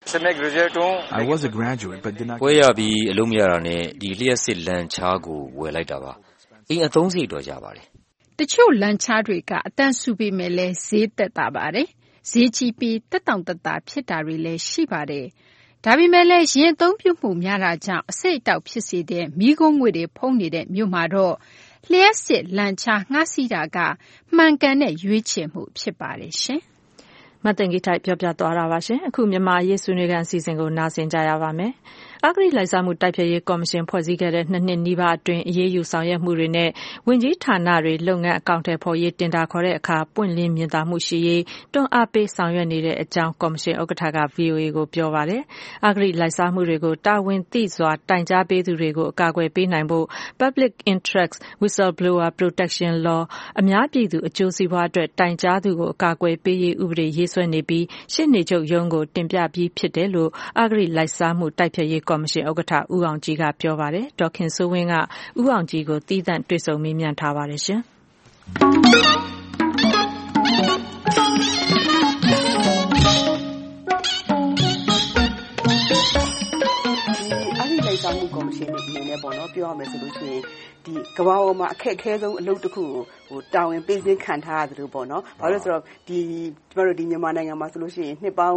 I was a graduate but did not ပွဲရပြီးအလုပ်မရတာနဲ့ဒီလျှက်စစ်လမ်းချားကိုဝယ်လိုက်တာပါအိမ်အသုံးစရိတ်တော့ရပါတယ်တချို့လမ်းချားတွေကအတန်းစုပြီးမယ်လဲဈေးသက်သာပါတယ်ဈေးကြီးပြီးတက်တောင့်တက်တာဖြစ်တာတွေလည်းရှိပါတယ်ဒါပေမဲ့လည်းရင်အသုံးပြုမှုများတာကြောင့်အစိတ်အတောက်ဖြစ်စေတဲ့မိခိုးငွေတွေဖုံးနေတဲ့မြို့မှာတော့လျှက်စစ်လမ်းချားငှားစီးတာကမှန်ကန်တဲ့ရွေးချယ်မှုဖြစ်ပါတယ်ရှင်မတ်တင်ကြီးထိုက်ပြောပြသွားတာပါရှင်အခုမြန်မာရေးဆွေးနွေးကန်အစီအစဉ်ကိုနားဆင်ကြရပါမယ်အဂရိလိုက်စားမှုတိုက်ဖျက်ရေးကော်မရှင်ဖွဲ့စည်းခဲ့တဲ့2 နှစ်နီးပါးအတွင်းအရေးယူဆောင်ရွက်မှုတွေနဲ့ဝင်ကြီးဌာနတွေလုပ်ငန်းအကောင့်ထဲပေါ်ရေးတင်တာခေါ်တဲ့အခါပွင့်လင်းမြင်သာမှုရှိရေးတွန်းအားပေးဆောင်ရွက်နေတဲ့အကြောင်းကော်မရှင်ဥက္ကဋ္ဌက VOA ကိုပြောပါတယ်အဂရိလိုက်စားမှုတွေကိုတာဝန်သိစွာတိုင်ကြားပေးသူတွေကိုအကာအကွယ်ပေးနိုင်ဖို့ Public Interest Whistleblower Protection Law အများပြည်သူအကျိုးစီးပွားအတွက်တိုင်ကြားသူကိုအကာအကွယ်ပေးရေးဥပဒေရေးဆွဲနေပြီးရှေ့နေချုပ်ရုံးကိုတင်ပြပြီးဖြစ်တယ်လို့အဂရိလိုက်စားမှုတိုက်ဖျက်ရေးကော်မရှင်ဥက္ကဋ္ဌဦးအောင်ကြည်ကပြောပါတယ်ဒေါက်ခင်စိုးဝင်းကဦးအောင်ကြည်ကိုတီးသန့်တွေ့ဆုံမေးမြန်းထားပါတယ်ရှင်လိုက်စားမှုကော်မရှင်အနေနဲ့ပေါ့နော်ပြောရမယ်ဆိုလို့ရှိရင်ဒီကမ္ဘာပေါ်မှာအခက်အခဲဆုံးအလုပ်တစ်ခုကိုတာဝန်ပေးစင်းခံထားရတယ်လို့ပေါ့နော်ဘာလို့လဲဆိုတော့ဒီကျမတို့ဒီမြန်မာနိုင်ငံမှာဆိုလို့ရှိရင်နှစ်ပေါင်း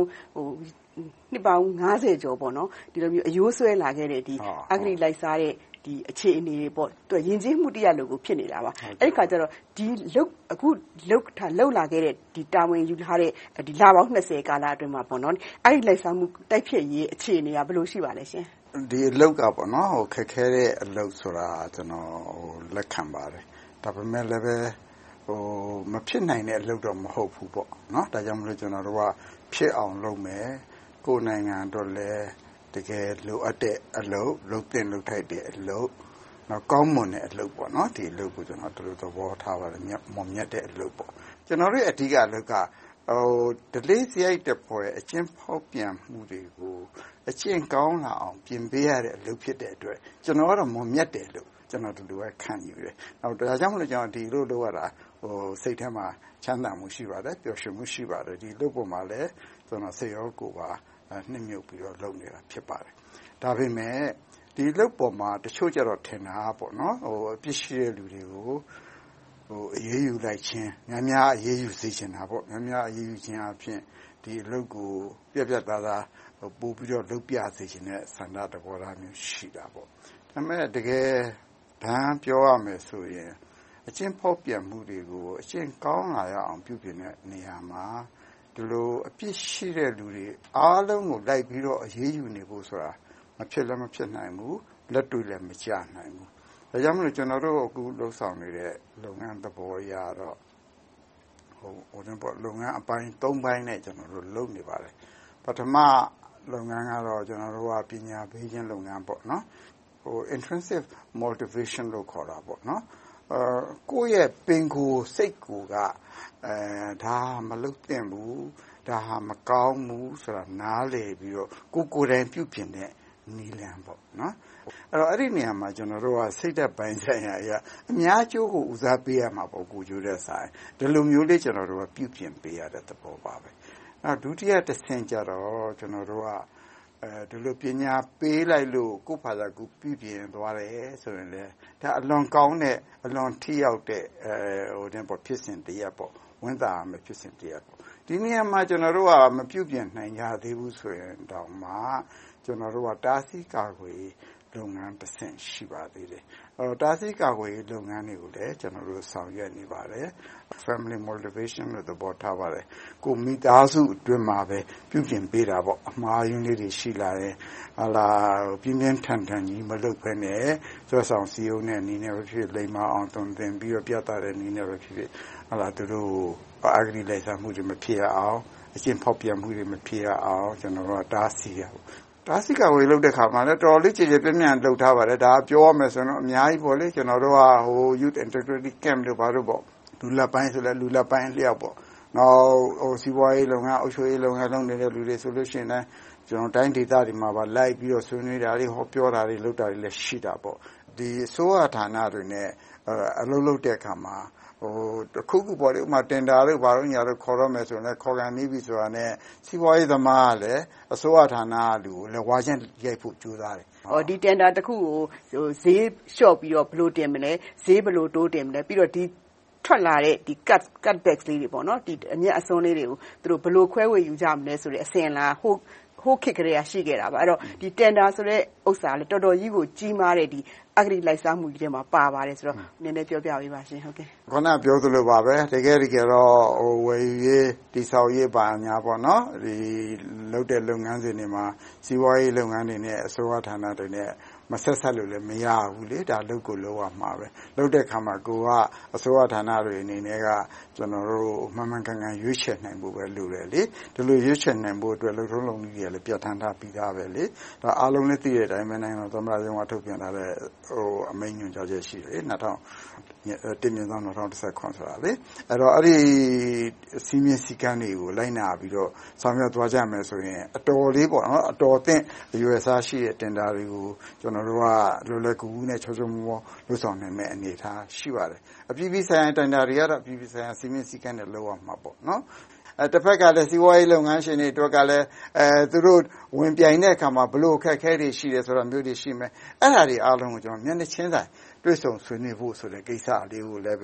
50ကျော်ပေါ့နော်ဒီလိုမျိုးအယိုးဆွဲလာခဲ့တဲ့ဒီအဂရိလိုက်စားတဲ့ဒီအခြေအနေတွေပေါ့သူယဉ်ကျေးမှုတရားလို့ကိုဖြစ်နေတာပါအဲ့ဒီခါကျတော့ဒီအခုလောက်လာခဲ့တဲ့ဒီတာဝန်ယူထားတဲ့ဒီလပေါင်း20ကာလအတွင်းမှာပေါ့နော်အဲ့ဒီလိုက်စားမှုတိုက်ဖြတ်ရေးအခြေအနေကဘယ်လိုရှိပါလဲရှင်ဒီအလုပ်ကပေါ့နော်ခက်ခဲတဲ့အလုပ်ဆိုတာကျွန်တော်လက်ခံပါတယ်ဒါပေမဲ့လည်းပဲမဖြစ်နိုင်တဲ့အလုပ်တော့မဟုတ်ဘူးပေါ့နော်ဒါကြောင့်မလို့ကျွန်တော်တို့ကဖြစ်အောင်လုပ်မယ်ကိုယ်နိုင်ငံအတွက်လည်းတကယ်လိုအပ်တဲ့အလုပ်လုပ်တင်လုပ်ထိုက်တဲ့အလုပ်နောက်ကောင်းမွန်တဲ့အလုပ်ပေါ့နော်ဒီအလုပ်ကိုကျွန်တော်တို့သဘောထားပါတယ်မွန်မြတ်တဲ့အလုပ်ပေါ့ကျွန်တော်တို့အဓိကအလုပ်ကdelay စရိုက်တဲ့ပေါ်အချင်းဖောက်ပြန်မှုတွေကိုအချင်းကောင်းလာအောင်ပြင်ပေးရတဲ့အလုပ်ဖြစ်တဲ့အတွက်ကျွန်တော်ကတော့မွန်မြတ်တယ်လို့ကျွန်တော်တို့ကခံယူတယ်။နောက်ဒါကြောင့်မလို့ကျွန်တော်ဒီလိုလုပ်ရတာစိတ်ထဲမှာချမ်းသာမှုရှိပါတယ်ပျော်ရွှင်မှုရှိပါတယ်ဒီလုပ်ပေါ်မှာလည်းကျွန်တော်စိတ်ရောကိုယ်ပါနှိမ့်မြုပ်ပြီးတော့လုပ်နေတာဖြစ်ပါတယ်။ဒါပေမဲ့ဒီလုပ်ပေါ်မှာတချို့ကျတော့ထင်တာပေါ့နော်အပြစ်ရှိတဲ့လူတွေကိုအရေးယူလိုက်ခြင်းများအရေးယူစေချင်တာပေါ့များအရေးယူခြင်းအဖြစ်ဒီအလုပ်ကိုပြတ်သားသားပို့ပြီးတော့လုပ်ပြစေချင်တဲ့ဆန္ဒတဘောထားမျိုးရှိတာပေါ့ဒါပေမဲ့တကယ်ဗန်းပြောရမယ်ဆိုရင်အချင်းဖောက်ပြန်မှုတွေကိုအချင်းကောင်းလာရအောင်ပြုပြင်တဲ့နေရာမှာဒီလိုအပြစ်ရှိတဲ့လူတွေအားလုံးကိုလိုက်ပြီးတော့အရေးယူနေဖို့ဆိုတာမဖြစ်နိုင်ဘူးလက်တွေ့လည်းမကျနိုင်ဘူးဒါကြောင့်မလို့ကျွန်တော်တို့အခုလှုပ်ဆောင်နေတဲ့လုပ်ငန်းသဘောအရတော့လုပ်ငန်းအပိုင်း3ပိုင်းနဲ့ကျွန်တော်တို့လုပ်နေပါတယ်ပထမလုပ်ငန်းကတော့ကျွန်တော်တို့ကပညာပေးခြင်းလုပ်ငန်းပေါ့နော်intrinsic motivation လို့ခေါ်တာပေါ့နော်ကိုယ့်ရဲ့ပင်ကိုယ်စိတ်ကိုကဒါမလုပ်သင့်ဘူးဒါဟာမကောင်းဘူးဆိုတာနားလည်ပြီးတော့ကိုယ်တိုင်ပြုပြင်တဲ့နည်းလမ်းပေါ့နော်အဲ့တော့အဲ့ဒီနေရာမှာကျွန်တော်တို့ကစိတ်သက်ပိုင်းဆိုင်ရာအများကျိုးကိုဦးစားပေးရမှာပေါ့ကိုကျိုးတဲ့ဆိုင်ဒီလိုမျိုးလေးကျွန်တော်တို့ကပြုပြင်ပေးရတဲ့သဘောပါပဲနောက်ဒုတိယတစ်ဆင့်ကျတော့ကျွန်တော်တို့ကဒီလိုပညာပေးလိုက်လို့ကိုယ့်ဘာသာကိုပြုပြင်သွားတယ်ဆိုရင်လေဒါအလွန်ကောင်းတဲ့အလွန်ထိရောက်တဲ့ဖြစ်စဉ်တရက်ပေါ့ဝန်တာမဖြစ်စဉ်တရက်ပေါ့ဒီနေရာမှာကျွန်တော်တို့ကမပြုပြင်နိုင်ကြသေးဘူးဆိုရင်တောင်မှကျွန်တော်တို့ကတားဆီးကာကွယ်လုပ်ငန်းတစ်ဆင့်ရှိပါသေးတယ်တားဆီးကာကွယ်လုပ်ငန်းတွေကိုလည်းကျွန်တော်တို့ဆောင်ရွက်နေပါတယ် family motivation လို့သဘောထားပါတယ်ကိုမိသားစုအတွင်းမှာပဲပြုပြင်ပေးတာပေါ့အမှားယွင်းလေးတွေရှိလာတယ်ဟာလာပြင်းပြင်းထန်ထန်ကြီးမလုပ်ဘဲနဲ့ကျွတ်ဆောင်စည်းရုံးတဲ့နည်းနဲ့ပဲဖြစ်လိမ္မာအောင်သွန်သင်ပြီးတော့ပြသတဲ့နည်းနဲ့ပဲဖြစ်ဟာလာသူတို့အဂတိလိုက်စားမှုတွေမဖြစ်အောင်အကျင့်ဖောက်ပြန်မှုတွေမဖြစ်အောင်ကျွန်တော်တို့တားဆီးရအောင်တားဆီးကာကွယ်လုပ်တဲ့ခါမှာလည်းတော်တော်လေးကြည်ကြည်ပြည့်ပြည့်လုပ်ထားပါတယ်ဒါပြောရမယ်ဆိုတော့အများကြီးပေါ့လေကျွန်တော်တို့ကyouth integrity camp တို့ဘာလို့ပေါ့လူလက်ပိုင်းဆိုလဲလူလက်ပိုင်းလျှောက်ပေါ့နောက်စီးပွားရေးလုပ်ငန်းအုပ်ချုပ်ရေးလုပ်ငန်းလုပ်နေတဲ့လူတွေဆိုလို့ရှိရင်ကျွန်တော်တိုင်းဒေသတွေမှာပါလိုက်ပြီးတော့ဆွေးနွေးတာတွေဟောပြောတာတွေလုပ်တာတွေလည်းရှိတာပေါ့ဒီဆိုအဌာနတွေနဲ့အလုပ်လုပ်တဲ့အခါမှာတခုခုပေါ်လေဥမာတင်တာတို့ဘာလို့ညာတို့ခေါ်ရမယ်ဆိုရင်ခေါ်ကန်နေပြီဆိုတာနဲ့စီးပွားရေးသမားကလည်းအစိုးရဌာနကလူကိုလည်းဝါချင်းရိုက်ဖို့ကြိုးစားတယ်ဒီတင်တာတခုကိုဈေးလျှော့ပြီးတော့ဘယ်လိုတင်မလဲဈေးဘယ်လိုတိုးတင်မလဲပြီးတော့ဒီထွက်လာတဲ့ဒီ cut backs လေးတွေပေါ့နော်ဒီအမြတ်အစွန်းလေးတွေကိုသူတို့ဘယ်လိုခွဲဝေယူကြမလဲဆိုတဲ့အစဉ်လာဟိုခစ်ကလေးရှိခဲ့တာပါအဲ့တော့ဒီ tender ဆိုတဲ့ဥစ္စာလည်းတော်တော်ကြီးကိုကြီးမားတဲ့ဒီအဂတိလိုက်စားမှုကြီးတွေမှာပါပါတယ်ဆိုတော့နည်းနည်းပြောပြပေးပါရှင်ဟုတ်ကဲ့ခုနပြောသလိုပါပဲတကယ်တော့ဝယ်ယူရေးတိဆောက်ရေးပါညာပေါ့နော်ဒီလုပ်တဲ့လုပ်ငန်းစဉ်တွေမှာစီးပွားရေးလုပ်ငန်းတွေနဲ့အစိုးရဌာနတွေနဲ့မဆက်ဆက်လို့လည်းမရဘူးလေဒါလုပ်ကိုလုပ်ရမှာပဲလုပ်တဲ့ခါမှာကိုကအစိုးရဌာနတွေအနေနဲ့ကကျွန်တော်တို့မှန်မှန်ကန်ကန်ရွေးချယ်နိုင်ဖို့ပဲလိုတယ်လေဒီလိုရွေးချယ်နိုင်ဖို့အတွက်လုပ်ထုံးလုပ်နည်းတွေလည်းပြဋ္ဌာန်းထားပြီးသားပဲလေဒါအားလုံးလည်းသိတဲ့အတိုင်းပဲနိုင်ငံတော်သမ္မတရုံးကထုတ်ပြန်ထားတဲ့အမိန့်ညွှန်ကြားချက်ရှိတယ်2000-2019ဆိုတာလေအဲ့တော့အဲ့ဒီစီမင်းစည်းကမ်းတွေကိုလိုက်နာပြီးတော့ဆောင်ရွက်သွားကြမယ်ဆိုရင်အတော်လေးပေါ့နော်အတော်သင့်အရွယ်စားရှိတဲ့တင်ဒါတွေကိုကျွန်တော်တို့ကလိုလဲကူနဲ့ချောချောမောမောလုပ်ဆောင်နိုင်မယ့်အနေအထားရှိပါတယ်အပြည်ပြည်ဆိုင်ရာတင်ဒါတွေကတော့အပြည်ပြည်ဆိုင်ရာစီမင်းစည်းကမ်းတွေလုပ်ရမှာပေါ့နော်တစ်ဖက်ကလည်းစီးပွားရေးလုပ်ငန်းရှင်တွေတို့ကလည်းသူတို့ဝင်ပြိုင်တဲ့အခါမှာဘလို့အခက်အခဲတွေရှိတယ်ဆိုတာမျိုးတွေရှိမယ်အဲ့ဒါတွေအားလုံးကိုကျွန်တော်မျက်နှာချင်းဆိုင်တွေ့ဆုံဆွေးနွေးဖို့ဆိုတဲ့ကိစ္စလေးကိုလည်းပဲ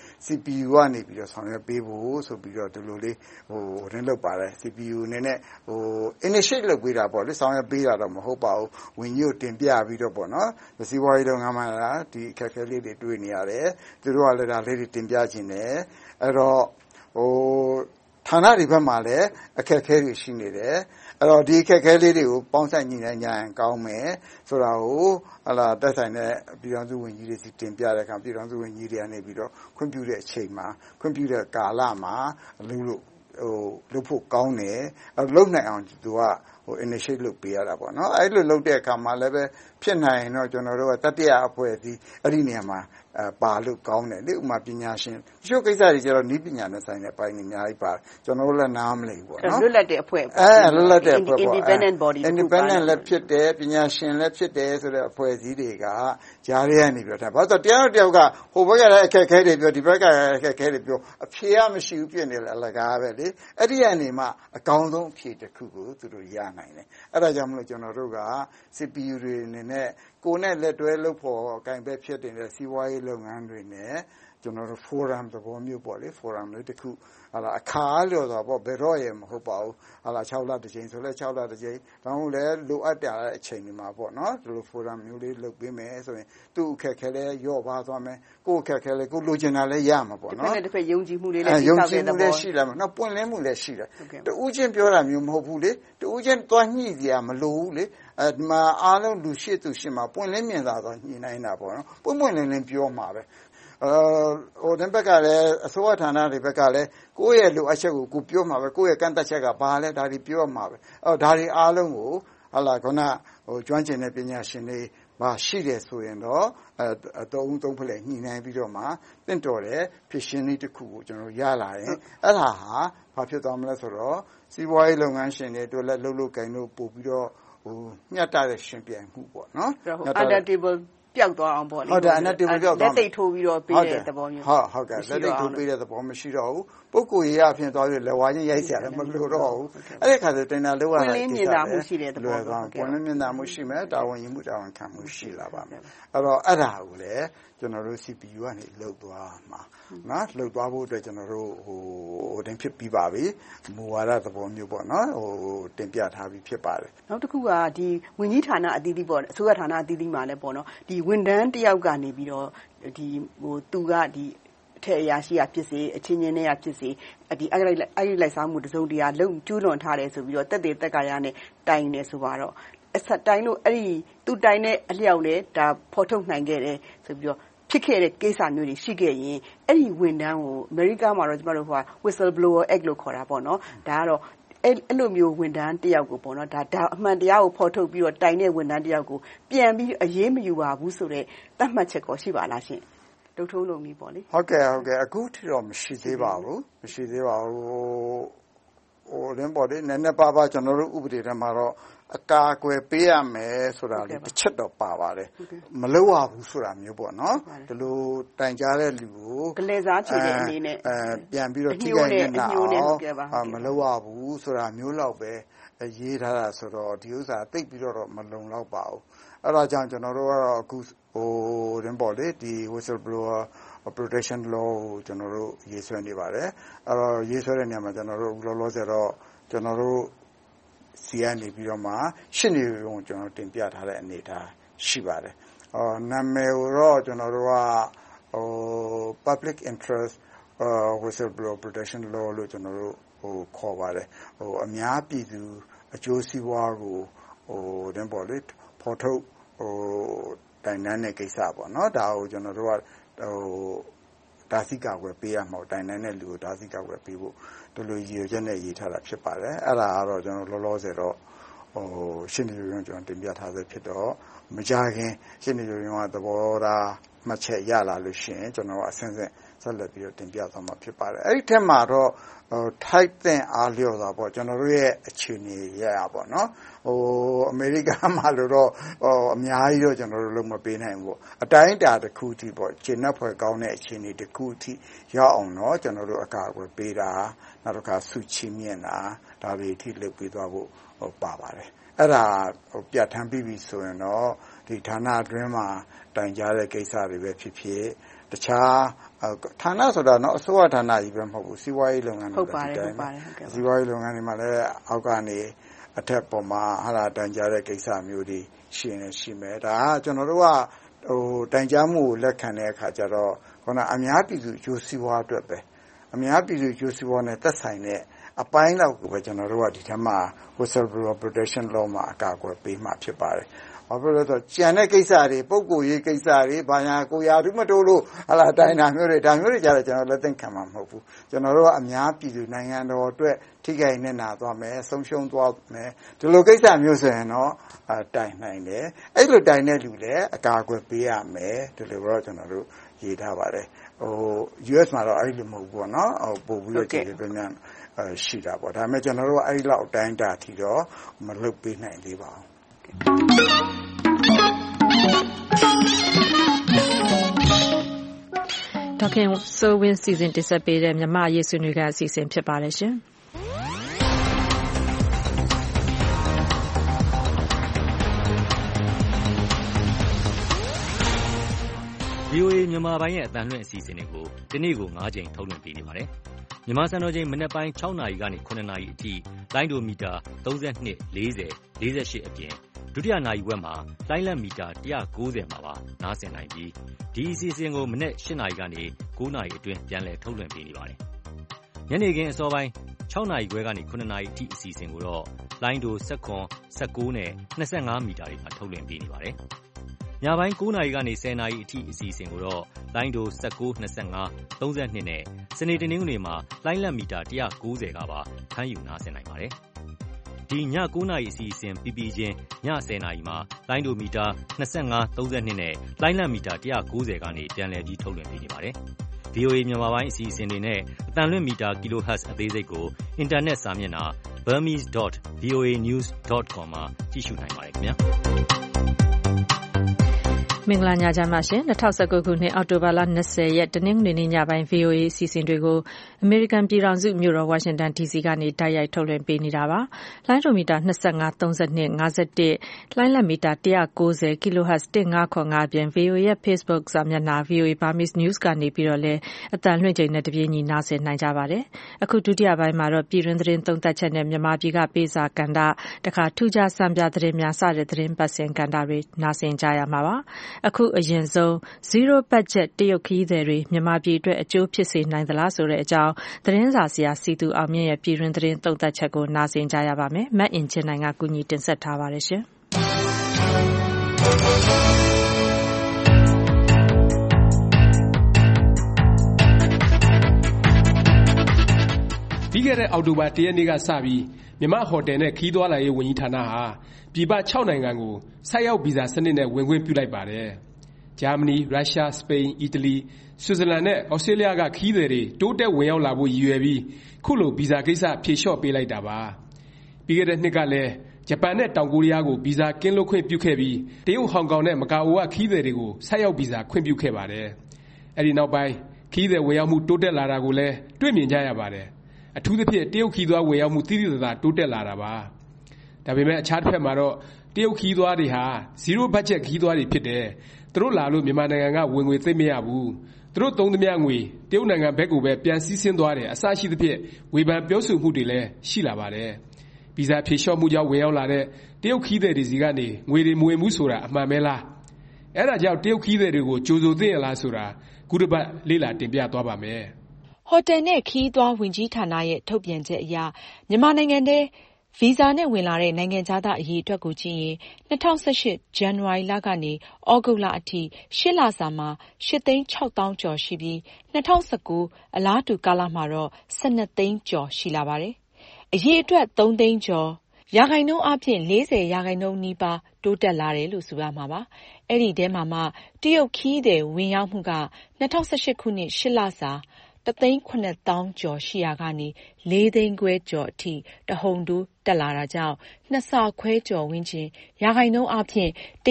CPU ကနေပြီးတော့ဆောင်ရွက်ပေးဖို့ဆိုပြီးတော့ဒီလိုလေးရင်းလုပ်ပါတယ် CPU အနေနဲ့initiate လုပ်ပေးတာပေါ့လေဆောင်ရွက်ပေးတာတော့မဟုတ်ပါဘူးဝင်ကြီးကိုတင်ပြပြီးတော့ပေါ့နော်စီးပွားရေးလုပ်ငန်းမှာဒီအခက်အခဲလေးတွေတွေ့နေရတယ်သူတို့ကလည်းဒါလေးတွေတင်ပြခြင်းတယ်အဲ့တော့ဌာနတွေဘက်မှာလည်းအခက်အခဲတွေရှိနေတယ်အဲ့တော့ဒီအခက်အခဲလေးတွေကိုပေါင်းစပ်ညှိနှိုင်းကြရင်ကောင်းမယ်ဆိုတာကိုတက်ဆိုင်တဲ့ပြည်ထောင်စုဝန်ကြီးတွေစီတင်ပြတဲ့အခါပြည်ထောင်စုဝန်ကြီးတွေကနေပြီးတော့ခွင့်ပြုတဲ့အချိန်မှာခွင့်ပြုတဲ့ကာလမှာလုပ်ဖို့ကောင်းတယ်လုပ်နိုင်အောင်သူကinitiate လုပ်ပေးရတာပေါ့နော်အဲ့လိုလုပ်တဲ့အခါမှာလည်းပဲဖြစ်နိုင်ရင်တော့ကျွန်တော်တို့ကတတိယအဖွဲ့အစည်းအဲ့ဒီနေရာမှာပါလို့ကောင်းတယ်လေဥမာပညာရှင်တချို့ကိစ္စတွေကျတော့နည်းပညာနဲ့ဆိုင်တဲ့ပိုင်းတွေအများကြီးပါတယ်ကျွန်တော်တို့လည်းနားမလည်ဘူးပေါ့နော်လွတ်လပ်တဲ့အဖွဲ့လွတ်လပ်တဲ့အဖွဲ့ပေါ့ independent body independent လည်းဖြစ်တယ်ပညာရှင်လည်းဖြစ်တယ်ဆိုတဲ့အဖွဲ့အစည်းတွေကကြားရနေပြောတာဘာလို့တရားတော်တယောက်ကဟိုဘက်ကလည်းအခက်အခဲတွေပြောဒီဘက်ကလည်းအခက်အခဲတွေပြောအဖြေကမရှိဘူးဖြစ်နေတယ်အလကားပဲလေအဲ့ဒီကနေမှအကောင်းဆုံးအဖြေတစ်ခုကိုသူတို့ရနိုင်တယ်အဲ့ဒါကြောင့်မလို့ကျွန်တော်တို့က CPU တွေအနေနဲ့ကိုယ်နဲ့လက်တွဲလုပ်ဖို့အကင်ပဲဖြစ်တဲ့စီးပွားရေးလုပ်ငန်းတွေနဲ့ကျွန်တော်တို့ forum သဘောမျိုးပေါ့လေ forum လေးတစ်ခုအခါလို့ဆိုတော့ဘယ်တော့ရမဟုတ်ပါဘူး6လတစ်ချိန်ဆိုလဲ6လတစ်ချိန်ဒါမှမဟုတ်လဲလိုအပ်တဲ့အချိန်ဒီမှာပေါ့နော်ဒီလို forum မျိုးလေးလုပ်ပေးမယ်ဆိုရင်သူ့အခက်ခဲလဲရော့ပါသွားမယ်ကိုယ့်အခက်ခဲလဲကိုလိုချင်တာလဲရမှာပေါ့နော်တစ်ဖက်ယုံကြည်မှုလေးလည်းရှိတာပဲယုံကြည်မှုလည်းရှိလာမှာနော်ပွင့်လင်းမှုလည်းရှိတယ်တူးချင်းပြောတာမျိုးမဟုတ်ဘူးလေတူးချင်းသွားညှိစရာမလိုဘူးလေဒီမှာအားလုံးလူရှိသူရှိမှာပွင့်လင်းမြင်သာသွားညှိနိုင်တာပေါ့နော်ပွင့်လင်းပြောမှာပဲဒီဘက်ကလည်းအစိုးရဌာနတွေဘက်ကလည်းကိုယ့်ရဲ့လိုအပ်ချက်ကိုပြောမှာပဲကိုယ့်ရဲ့ကန့်သတ်ချက်ကဘာလဲဒါတွေပြောမှာပဲဒါတွေအားလုံးကိုခုနကျွမ်းကျင်တဲ့ပညာရှင်တွေရှိတယ်ဆိုရင်တော့သုံးဖလှယ်ညှိနှိုင်းပြီးတော့မှတင့်တော်တဲ့ဖြစ်ရှင်းလေးတစ်ခုကိုကျွန်တော်ရလာရင်အဲ့ဒါဟာဘာဖြစ်သွားမလဲဆိုတော့စီးပွားရေးလုပ်ငန်းရှင်တွေတို့လည်းလှုပ်ကိုင်လို့ပို့ပြီးတော့မျှတတဲ့ရှင်ပြိုင်မှုပေါ့နော် under table ပျောက်သွားအောင်ပေါ့လေဟုတ်တယ် under table ပျောက်သွားလက်သိထိုးပြီးတော့ပေးတဲ့သဘောမျိုးဟုတ်ကဲ့လက်သိထိုးပေးတဲ့သဘောမရှိတော့ဘူးပုဂ္ဂိုလ်ရေးအဖြစ်သွားပြီးလက်ဝါးချင်းရိုက်เสียတယ်မလို့တော့ဘူးအဲ့ဒီခါကျတင်တာလောက်ရတာပွင့်လင်းမြင်သာမှုရှိတဲ့သဘောပေါ့ပွင့်လင်းမြင်သာမှုရှိမယ်တာဝန်ယူမှုတာဝန်ခံမှုရှိလာပါမယ်အဲ့တော့အဲ့ဒါကိုလည်းကျွန်တော်တို့ CPU ကနေလှုပ်သွားမှာနော်လှုပ်သွားဖို့အတွက်ကျွန်တော်တို့တင်ဖြစ်ပြီးပါပြီမူဝါဒသဘောမျိုးပေါ့နော်တင်ပြထားပြီးဖြစ်ပါတယ်နောက်တစ်ခုကဒီဝန်ကြီးဌာနအသီးသီးပေါ့အစိုးရဌာနအသီးသီးမှာလည်းပေါ့နော်ဒီဝန်ထမ်းတယောက်ကနေပြီးတော့ဒီသူကဒီအထက်အရာရှိရဖြစ်စေအချင်းချင်းနဲ့ရဖြစ်စေဒီအဂရိလိုက်စားမှုတစုံတရာလုံကျူးလွန်ထားတယ်ဆိုပြီးတော့တက်တဲ့တက်ကရာနဲ့တိုင်နေဆိုတော့အဆက်တိုင်းလို့အဲ့ဒီသူတိုင်တဲ့အလျောက်လဲဒါဖော်ထုတ်နိုင်ခဲ့တယ်ဆိုပြီးတော့ဖြစ်ခဲ့တဲ့ကိစ္စမျိုးတွေရှိခဲ့ရင်အဲ့ဒီဝန်ထမ်းကိုအမေရိကမှာတော့ကျမတို့whistleblower act လို့ခေါ်တာပေါ့နော်ဒါကတော့အဲ့လိုမျိုးဝန်ထမ်းတယောက်ကိုပေါ့နော်ဒါအမှန်တရားကိုဖော်ထုတ်ပြီးတော့တိုင်တဲ့ဝန်ထမ်းတယောက်ကိုပြန်ပြီးအရေးမယူပါဘူးဆိုတော့သတ်မှတ်ချက်ကိုရှိပါလားရှင်ဒုထုံးလုံးကြီးပေါ့လေဟုတ်ကဲ့အခုထိတော့မရှိသေးပါဘူးလင်းပေါ်လေနည်းနည်းပါးကျွန်တော်တို့ဥပဒေထဲမှာတော့အကာအကွယ်ပေးရမယ်ဆိုတာလေးတစ်ချက်တော့ပါပါတယ်မလုပ်ရဘူးဆိုတာမျိုးပေါ့နော်ဒီလိုတိုင်ကြားတဲ့လူကိုကလေးစားချေတဲ့အနေနဲ့ပြန်ပြီးတော့ထိခိုက်နေတာမလုပ်ရဘူးဆိုတာမျိုးလောက်ပဲရေးထားတာဆိုတော့ဒီဥစ္စာတိတ်ပြီးတော့မလုံလောက်ပါဘူးအဲ့ဒါကြောင့်ကျွန်တော်တို့ကတော့အခုလင်းပေါ်လေဒီ whistleblower protection law ကိုကျွန်တော်တို့ရေးဆွဲနေပါတယ်အဲ့တော့ရေးဆွဲတဲ့နေရာမှာကျွန်တော်တို့လောလောဆယ်တော့ကျွန်တော်တို့စီကနေပြီးတော့မှရှင်းနေရုံကျွန်တော်တင်ပြထားတဲ့အနေအထားရှိပါတယ်နာမည်ကိုတော့ကျွန်တော်တို့ကpublic interest whistleblower protection law လို့ကျွန်တော်တို့ခေါ်ပါတယ်အများပြည်သူအကျိုးစီးပွားကိုတင်ပေါ်လေဖော်ထုတ်တိုင်တန်းတဲ့ကိစ္စပေါ့နော်ဒါကိုကျွန်တော်တို့ကဒါစီကာကွယ်ပေးရမှာတိုင်တန်းတဲ့လူကိုဒါစီကာကွယ်ပေးဖို့ဒီလိုရည်ရွယ်ချက်နဲ့ရေးထားတာဖြစ်ပါတယ်အဲ့ဒါကတော့ကျွန်တော်လောလောဆယ်တော့ရှင်းနေရုံကျွန်တော်တင်ပြထားဆဲဖြစ်တော့မကြခင်ရှင်းနေရုံကသဘောထားမှတ်ချက်ရလာလို့ရှိရင်ကျွန်တော်အဆင့်ဆင့်ဆက်လက်ပြီးတော့တင်ပြသွားမှာဖြစ်ပါတယ်အဲ့ဒီထက်မှာတော့ထိုက်တဲ့အားလျော်စွာပေါ့ကျွန်တော်တို့ရဲ့အခြေအနေရရပါတော့အမေရိကန်မှာလို့တော့အများကြီးတော့ကျွန်တော်တို့လုံးမပေးနိုင်ဘူးပေါ့အတိုင်းအတာတစ်ခုထိပေါ့ကျင့်နှက်ဖွယ်ကောင်းတဲ့အခြေအနေတစ်ခုထိရောက်အောင်တော့ကျွန်တော်တို့အကာအကွယ်ပေးတာနောက်တစ်ခါဆုချီးမြှင့်တာဒါတွေထိလုပ်ပေးသွားဖို့ပါပါတယ်အဲ့ဒါပြဋ္ဌာန်းပြီးပြီဆိုရင်တော့ဒီဌာနအတွင်းမှာတိုင်ကြားတဲ့ကိစ္စတွေပဲဖြစ်ဖြစ်တခြားဌာနဆိုတာတော့အစိုးရဌာနကြီးပဲမဟုတ်ဘူးစီးပွားရေးလုပ်ငန်းတွေပဲတိုင်စီးပွားရေးလုပ်ငန်းတွေမှာလည်းအောက်ကနေအထက်ပေါ်မှာတိုင်ကြားတဲ့ကိစ္စမျိုးတွေရှိနေရှိမယ်ဒါကကျွန်တော်တို့ကတိုင်ကြားမှုကိုလက်ခံတဲ့အခါကျတော့ခုနအများပြည်သူအကျိုးစီးပွားအတွက်ပဲအများပြည်သူအကျိုးစီးပွားနဲ့သက်ဆိုင်တဲ့အပိုင်းလောက်ကိုပဲကျွန်တော်တို့ကဒီထက်မှ whistleblower protection law မှာအကာအကွယ်ပေးမှဖြစ်ပါတယ်ဘာဖြစ်လို့လဲဆိုတော့ကြံတဲ့ကိစ္စတွေပုံကိုရေးကိစ္စတွေဘာညာကိုရာထူးမတိုးလို့တိုင်တာမျိုးတွေဒါမျိုးတွေကြတော့ကျွန်တော်လက်သင့်ခံမှာမဟုတ်ဘူးကျွန်တော်တို့ကအများပြည်သူနိုင်ငံတော်အတွက်ထိခိုက်နေတာသွားမယ်ဆုံးရှုံးသွားမယ်ဒီလိုကိစ္စမျိုးဆိုရင်တော့တိုင်နိုင်တယ်အဲ့လိုတိုင်တဲ့လူလည်းအကာအကွယ်ပေးရမယ်ဒီလိုတော့ကျွန်တော်တို့ရေးထားပါတယ်US မှာတော့အဲ့လိုမဟုတ်ဘူးပေါ့နော်ပို့ပြီးတော့ကြည့်ပြမြန်ရှိတာပေါ့ဒါပေမဲ့ကျွန်တော်တို့ကအဲ့ဒီလောက်အတိုင်းတာထီတော့မလုပ်ပေးနိုင်သေးပါဘူးဒေါက်ခင်ဆိုဝင်းစီစဉ်တင်ဆက်ပေးတဲ့မြန်မာရေးဆွေးနွေးကအစီအစဉ်ဖြစ်ပါတယ်ရှင်။ VOA မြန်မာပိုင်းရဲ့အသံလွှင့်အစီအစဉ်တွေကိုဒီနေ့ကို9ကြိမ်ထုတ်လွှင့်ပေးနေပါတယ်။မြန်မာစံတော်ချိန်မနက်ပိုင်း6နာရီကနေ9နာရီအထိလိုင်းဒိုမီတာ32 40 48အပြင်ဒုတိယနာရီဝက်မှာလိုင်းလက်မီတာ190မှာပါနားဆင်နိုင်ပြီးဒီအစီအစဉ်ကိုမနက်8နာရီကနေ9နာရီအတွင်းပြန်လည်ထုတ်လွှင့်ပေးနေပါတယ်။ညနေခင်းအစောပိုင်း6နာရီခွဲကနေ9နာရီအထိအစီအစဉ်ကိုတော့လိုင်းဒို19 19နဲ့25မီတာတွေမှာထုတ်လွှင့်ပေးနေပါတယ်။ညပိုင်း9နာရီကနေ10နာရီအထိအစီအစဉ်ကိုတော့လိုင်းဒို19 25 32နဲ့စနေတနင်္ဂနွေမှာလိုင်းလက်မီတာ190ကပါဖမ်းယူနားဆင်နိုင်ပါတယ်။ဒီည9 နာရီအစီအစဉ်ပြီးပြီးချင်းည10 နာရီမှာလိုင်းဒိုမီတာ25 32နဲ့လိုင်းလံမီတာ190ကနေပြန်လည်ပြီးထုတ်လွှင့်ပေးနေပါတယ်။ VOA မြန်မာပိုင်းအစီအစဉ်တွေနဲ့အတန်လွင့်မီတာ kilohertz အသေးစိတ်ကိုအင်တာနက်စာမျက်နှာ burmese.voanews.com မှာကြည့်ရှုနိုင်ပါတယ်ခင်ဗျာ။မင်္ဂလာညချမ်းပါရှင်2019ခုနှစ်အောက်တိုဘာလ20ရက်တနင်္ဂနွေနေ့ညပိုင်း VOA အစီအစဉ်တွေကိုအမေရိကန်ပြည်ထောင်စုမြို့တော်ဝါရှင်တန် DC ကနေတိုက်ရိုက်ထုတ်လွှင့်ပေးနေတာပါ။လိုင်းဒိုမီတာ25 32 51လိုင်းလံမီတာ190 kHz 1505ပြင် VOA ရဲ့ Facebook စာမျက်နှာ VOA Burmese News ကနေပြီးတော့လည်းအတန်လွှင့်ချိန်နဲ့တပြေးညီနားဆင်နိုင်ကြပါတယ်။အခုဒုတိယပိုင်းမှာတော့ပြည်တွင်းသတင်းသုံးသပ်ချက်နဲ့မြန်မာပြည်ကပေးစာကဏ္ဍတခါထူးခြားစံပြသတင်းများစတဲ့သတင်းပတ်စဉ်ကဏ္ဍတွေနားဆင်ကြရမှာပါ။အခုအရင်ဆုံး zero budget တရုတ်ခရီးသည်တွေမြန်မာပြည်အတွက်အကျိုးဖြစ်စေနိုင်သလားဆိုတဲ့အကြောင်းသတင်းစာဆရာစီသူအောင်မြင့်ရဲ့ပြည်တွင်းသတင်းသုံးသပ်ချက်ကိုနားဆင်ကြရပါမယ်။မတ်အင်ချင်းနိုင်ကကူညီတင်ဆက်ထားပါတယ်ရှင်။ပြီးခဲ့တဲ့အောက်တိုဘာ1ရက်နေ့ကစပြီးမြန်မာဟိုတယ်နဲ့ခီးသွားလာရေးဝန်ကြီးဌာနဟာပြည်ပ6နိုင်ငံကိုဆိုက်ရောက်ဗီဇာစနစ်နဲ့ဝင်ခွင့်ပြုလိုက်ပါတယ်။ဂျာမနီ၊ရုရှား၊စပိန်၊အီတလီ၊ဆွစ်ဇာလန်နဲ့ဩစတြေးလျကခီးသည်တွေတိုးတက်ဝင်ရောက်လာဖို့ရည်ရွယ်ပြီးခုလိုဗီဇာကိစ္စဖြေလျှော့ပေးလိုက်တာပါ။ပြီးခဲ့တဲ့နှစ်ကလည်းဂျပန်နဲ့တောင်ကိုရီးယားကိုဗီဇာကင်းလွတ်ခွင့်ပြုခဲ့ပြီးတရုတ်ဟောင်ကောင်နဲ့မကာအိုကခီးသည်တွေကိုဆိုက်ရောက်ဗီဇာခွင့်ပြုခဲ့ပါတယ်။အဲဒီနောက်ပိုင်းခီးသည်ဝင်ရောက်မှုတိုးတက်လာတာကိုလည်းတွေ့မြင်ကြရပါတယ်။အထူးသဖြင့်တရုတ်ခီးသွားဝင်ရောက်မှုသိသိသာသာတိုးတက်လာတာပါ။ဒါပေမဲ့အခြားတစ်ဖက်မှာတော့တရုတ်ခီးသွားတွေဟာzero budget ခီးသွားတွေဖြစ်တယ်။သူတို့လာလို့မြန်မာနိုင်ငံကဝင်ငွေသိပ်မရဘူး။သူတို့သုံးသမျှငွေတရုတ်နိုင်ငံဘက်ကိုပဲပြန်စီးဆင်းသွားတယ်အစရှိသဖြင့်ဝေဖန်ပြောဆိုမှုတွေလည်းရှိလာပါတယ်။ဗီဇာဖြေလျှော့မှုကြောင့်ဝင်ရောက်လာတဲ့တရုတ်ခီးသည်တွေစီကနေငွေတွေမဝင်ဘူးဆိုတာအမှန်ပဲလား။အဲဒါကြောင့်တရုတ်ခီးသည်တွေကိုကြိုဆိုသင့်ရလားဆိုတာခုတစ်ပတ်လေ့လာတင်ပြသွားပါမယ်။ဟိုတယ်နဲ့ခရီးသွားဝန်ကြီးဌာနရဲ့ထုတ်ပြန်ချက်အရမြန်မာနိုင်ငံထဲဗီဇာနဲ့ဝင်လာတဲ့နိုင်ငံခြားသားအရေအတွက်ကိုကြည့်ရင်2018ဇန်နဝါရီလကနေဩဂုတ်လအထိ8လစာမှာ8,600,000 ကျော်ရှိပြီး2019အလားတူကာလမှာတော့12 သိန်းကျော်ရှိလာပါတယ်။အရေအတွက်3 သိန်းကျော်ရာခိုင်နှုန်းအပြင်40% နီးပါးတိုးတက်လာတယ်လို့ဆိုရမှာပါ။အဲ့ဒီထဲမှာမှတရုတ်ခီးသည်ဝင်ရောက်မှုက2018ခုနှစ်8လစာ1,700,000 ကျော်ရှိရာကနေ4 သိန်းခွဲကျော်အထိတဟုန်တိုးတက်လာတာကြောင့်2 ဆခွဲကျော်ဝန်းကျင်ရာခိုင်နှုန်းအပြင်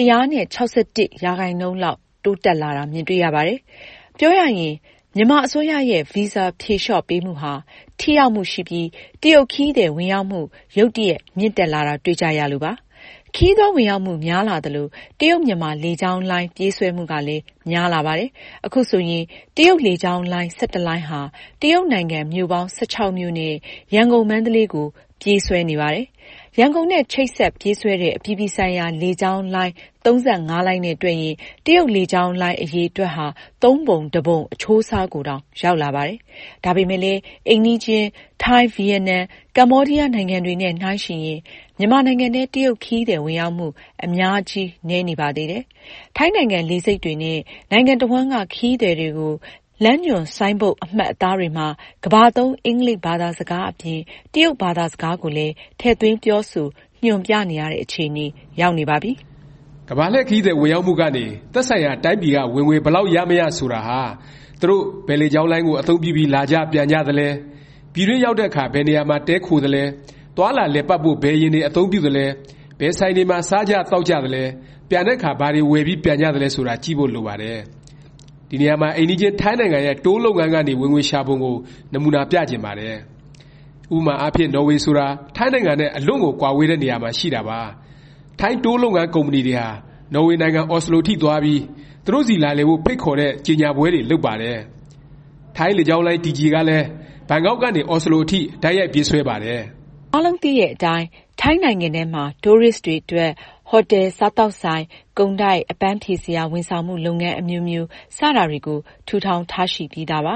161% လောက်တိုးတက်လာတာမြင်တွေ့ရပါတယ်။ပြောရရင်မြန်မာအစိုးရရဲ့ဗီဇာဖြေလျှော့ပေးမှုဟာထိရောက်မှုရှိပြီးတရုတ်ခီးသည်ဝင်ရောက်မှုရုတ်တရက်မြင့်တက်လာတာတွေ့ကြရလို့ပါ။ခီးသွားဝင်ရောက်မှုများလာသလိုတရုတ်မြန်မာလေကြောင်းလိုင်းပြေးဆွဲမှုကလည်းများလာပါတယ်။အခုဆိုရင်တရုတ်လေကြောင်းလိုင်း17လိုင်းဟာတရုတ်နိုင်ငံမြို့ပေါင်း16မြို့နဲ့ရန်ကုန်မန္တလေးကိုပြေးဆွဲနေပါတယ်။ရန်ကုန်နဲ့ချိတ်ဆက်ပြေးဆွဲတဲ့အပြည်ပြည်ဆိုင်ရာလေကြောင်းလိုင်း35လိုင်းနဲ့တွေ့ရင်တရုတ်လေကြောင်းလိုင်းအရေအတွက်ဟာ3 ပုံ1ပုံအချိုးအစားကိုတောင်ရောက်လာပါတယ်။ဒါပေမဲ့လည်းအိမ်နီးချင်းထိုင်း၊ဗီယက်နမ်၊ကမ္ဘောဒီးယားနိုင်ငံတွေနဲ့နှိုင်းယှဉ်ရင်မြန်မာနိုင်ငံထဲတရုတ်ခီးသည်ဝင်ရောက်မှုအများကြီးနည်းနေပါသေးတယ်။ထိုင်းနိုင်ငံလေဆိပ်တွေနဲ့နိုင်ငံတစ်ဝန်းကခီးသည်တွေကိုလမ်းညွှန်ဆိုင်းဘုတ်အမှတ်အသားတွေမှာကမ္ဘာသုံးအင်္ဂလိပ်ဘာသာစကားအပြင်တရုတ်ဘာသာစကားကိုလည်းထည့်သွင်းပြောဆိုညွှန်ပြနေရတဲ့အခြေအနေရောက်နေပါပြီ။ကမ္ဘာလှည့်ခီးသည်ဝင်ရောက်မှုကနေသက်ဆိုင်ရာတိုင်းပြည်ကဝင်ငွေဘယ်လောက်ရမရဆိုတာဟာသူတို့ဘယ်လေကြောင်းလိုင်းကိုအသုံးပြုပြီးလာကြပြန်ကြသလဲပြည်တွင်းရောက်တဲ့အခါဘယ်နေရာမှာတဲခိုသလဲသွားလာလည်ပတ်ဖို့ဘယ်ရင်တွေအသုံးပြုသလဲဘယ်ဆိုင်တွေမှာစားကြတောက်ကြသလဲပြန်တဲ့အခါဘာတွေဝယ်ပြီးပြန်ကြသလဲဆိုတာကြည့်ဖို့လိုပါတယ်။ဒီနေရာမှာအိမ်နီးချင်းထိုင်းနိုင်ငံရဲ့တိုးလုပ်ငန်းကနေဝင်ငွေရှာပုံကိုနမူနာပြချင်ပါတယ်။ဥပမာအားဖြင့်နော်ဝေဆိုတာထိုင်းနိုင်ငံနဲ့အလွန်ကိုကွာဝေးတဲ့နေရာမှာရှိတာပါ။ထိုင်းတိုးလုပ်ငန်းကုမ္ပဏီတွေဟာနော်ဝေနိုင်ငံအော်စလိုထိသွားပြီးသူတို့စီလာလည်ဖို့ဖိတ်ခေါ်တဲ့ကြေညာပွဲတွေလုပ်ပါတယ်။ထိုင်းလေကြောင်းလိုင်း TG ကလည်းဘန်ကောက်ကနေအော်စလိုအထိတိုက်ရိုက်ပြေးဆွဲပါတယ်။အားလုံးသိတဲ့အတိုင်းထိုင်းနိုင်ငံထဲမှာတိုးရစ်တွေအတွက်ဟိုတယ်စားသောက်ဆိုင်ကုန်တိုက်အပန်းဖြေစရာဝန်ဆောင်မှုလုပ်ငန်းအမျိုးမျိုးစတာတွေကိုထူထောင်ထားရှိပြီးသားပါ။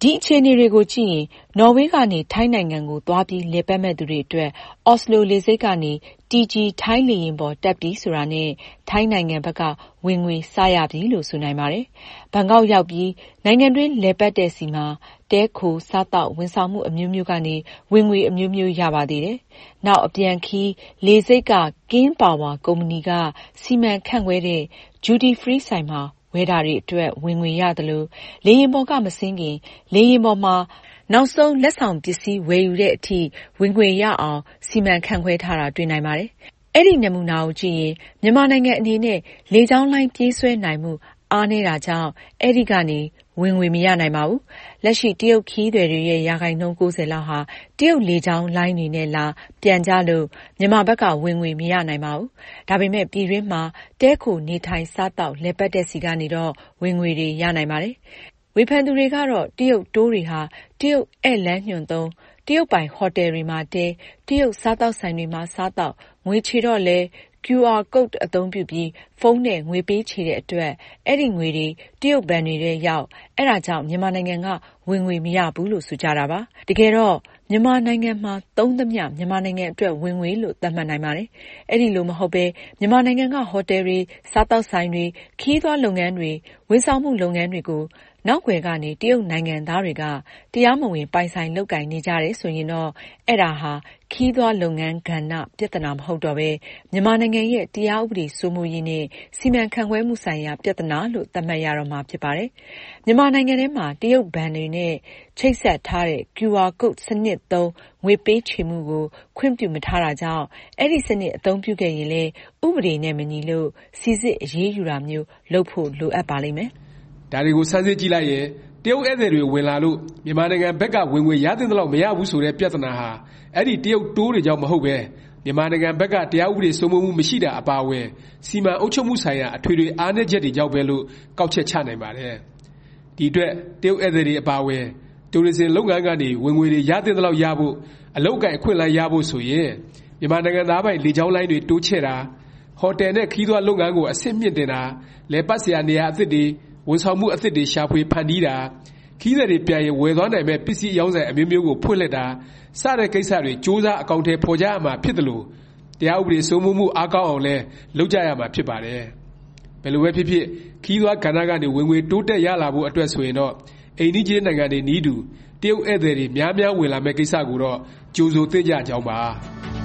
ဒီအခြေအနေတွေကိုကြည့်ရင်နော်ဝေးကနေထိုင်းနိုင်ငံကိုသွားပြီးလည်ပတ်မဲ့သူတွေအတွက်အော်စလိုလေဆိပ်ကနေ TG ထိုင်းလေယာဉ်ပေါ်တက်ပြီးဆိုတာနဲ့ထိုင်းနိုင်ငံဘက်ကဝင်ငွေစရပြီလို့ဆိုနိုင်ပါတယ်။ဘန်ကောက်ရောက်ပြီးနိုင်ငံတွင်းလည်ပတ်တဲ့စီမှာတဲခိုစားတောက်ဝန်ဆောင်မှုအမျိုးမျိုးကနေဝင်ငွေအမျိုးမျိုးရပါသေးတယ်။နောက်အပြန်ခီးလေဆိပ်ကကင်းပါဝါကုမ္ပဏီကစီမံခန့်ခွဲတဲ့ Duty Free ဆိုင်မှာဝယ်တာတွေအတွက်ဝင်ငွေရတယ်လို့လေယာဉ်ပေါ်ကမဆင်းခင်လေယာဉ်ပေါ်မှာနောက်ဆုံးလက်ဆောင်ပစ္စည်းဝယ်ယူတဲ့အထိဝင်ငွေရအောင်စီမံခန့်ခွဲထားတာတွေ့နိုင်ပါတယ်။အဲ့ဒီနမူနာကိုကြည့်ရင်မြန်မာနိုင်ငံအနေနဲ့လေကြောင်းလိုင်းပြေးဆွဲနိုင်မှုအားနည်းတာကြောင့်အဲ့ဒီကနေဝင်ငွေမရနိုင်ပါဘူး။လက်ရှိတရုတ်ခီးသည်တွေရဲ့ရာခိုင်နှုန်း90လောက်ဟာတရုတ်လေကြောင်းလိုင်းတွေနဲ့လာပြန်ကြလို့မြန်မာဘက်ကဝင်ငွေမရနိုင်ပါဘူး။ဒါပေမဲ့ပြည်တွင်းမှာတဲခိုနေထိုင်စားတောက်လည်ပတ်တဲ့စီကနေတော့ဝင်ငွေတွေရနိုင်ပါတယ်။ဝေဖန်သူတွေကတော့တရုတ်တိုးတွေဟာတရုတ်ဧည့်လမ်းညွှန်သုံးတရုတ်ပိုင်ဟိုတယ်တွေမှာတဲတရုတ်စားတောက်ဆိုင်တွေမှာစားတောက်ငွေချေတော့လဲ QR code အသုံးပြုပြီးဖုန်းနဲ့ငွေပေးချေတဲ့အတွက်အဲ့ဒီငွေတွေတရုတ်ဘဏ်တွေထဲရောက်အဲ့ဒါကြောင့်မြန်မာနိုင်ငံကဝင်ငွေမရဘူးလို့ဆိုကြတာပါတကယ်တော့မြန်မာနိုင်ငံမှာသုံးသမျှမြန်မာနိုင်ငံအတွက်ဝင်ငွေလို့သတ်မှတ်နိုင်ပါတယ်အဲ့ဒီလိုမဟုတ်ပဲမြန်မာနိုင်ငံကဟိုတယ်တွေစားတောက်ဆိုင်တွေခီးသွွားလုပ်ငန်းတွေဝန်ဆောင်မှုလုပ်ငန်းတွေကိုနောက်ွယ်ကနေတရုတ်နိုင်ငံသားတွေကတရားမဝင်ပိုင်ဆိုင်လုပ်ကိုင်နေကြတယ်ဆိုရင်တော့အဲ့ဒါဟာခီးသွွားလုပ်ငန်းကဏ္ဍပြဿနာမဟုတ်တော့ပဲမြန်မာနိုင်ငံရဲ့တရားဥပဒေစိုးမိုးရေးနဲ့စီမံခန့်ခွဲမှုဆိုင်ရာပြဿနာလို့သတ်မှတ်ရတော့မှာဖြစ်ပါတယ်။မြန်မာနိုင်ငံထဲမှာတရုတ်ဘဏ်တွေနဲ့ချိတ်ဆက်ထားတဲ့ QR code စနစ်သုံးငွေပေးချေမှုကိုခွင့်ပြုမထားတာကြောင့်အဲ့ဒီစနစ်အသုံးပြုခဲ့ရင်လည်းဥပဒေနဲ့မညီလို့စီစစ်အရေးယူတာမျိုးလုပ်ဖို့လိုအပ်ပါလိမ့်မယ်။ဒါတွေကိုစမ်းစစ်ကြည့်လိုက်ရင်တရုတ်ဧည့်သည်တွေဝင်လာလို့မြန်မာနိုင်ငံဘက်ကဝင်ငွေရသင့်သလောက်မရဘူးဆိုတဲ့ပြဿနာဟာအဲ့ဒီတရုတ်တိုးတွေကြောင့်မဟုတ်ပဲမြန်မာနိုင်ငံဘက်ကတရားဥပဒေစိုးမိုးမှုမရှိတာအပါအဝင်စီမံအုပ်ချုပ်မှုဆိုင်ရာအထွေထွေအားနည်းချက်တွေကြောင့်ပဲလို့ကောက်ချက်ချနိုင်ပါတယ်။ဒီအတွက်တရုတ်ဧည့်သည်တွေအပါအဝင်တူရစ်ဇင်လုပ်ငန်းကနေဝင်ငွေတွေရသင့်သလောက်ရဖို့အလုပ်အကိုင်အခွင့်အလမ်းရဖို့ဆိုရင်မြန်မာနိုင်ငံသားပိုင်လေကြောင်းလိုင်းတွေတိုးချဲ့တာဟိုတယ်နဲ့ခီးသွွားလုပ်ငန်းကိုအဆင့်မြင့်တင်တာလည်ပတ်စရာနေရာအသစ်တွေဝန်ဆောင်မှုအသစ်တွေရှာဖွေဖန်တီးတာခီးသည်တွေပြန်ရင်ဝယ်သွားနိုင်မဲ့ပစ္စည်းအရောင်းဆိုင်အမျိုးမျိုးကိုဖွင့်လှစ်တာစတဲ့ကိစ္စတွေစ조사အကောင့်ထဲပေါ်ကြရမှာဖြစ်တယ်လို့တရားဥပဒေစိုးမိုးမှုအားကောင်းအောင်လဲလုပ်ကြရမှာဖြစ်ပါတယ်။ဘယ်လိုပဲဖြစ်ဖြစ်ခီးသွွားကဏ္ဍကနေဝင်ငွေတိုးတက်ရလာဖို့အတွက်ဆိုရင်တော့အိမ်နီးချင်းနိုင်ငံတွေနီးတူတရုတ်ဧည့်သည်တွေများများဝင်လာမဲ့ကိစ္စကိုတော့ကြိုဆိုသင့်ကြကြောင်းပါ။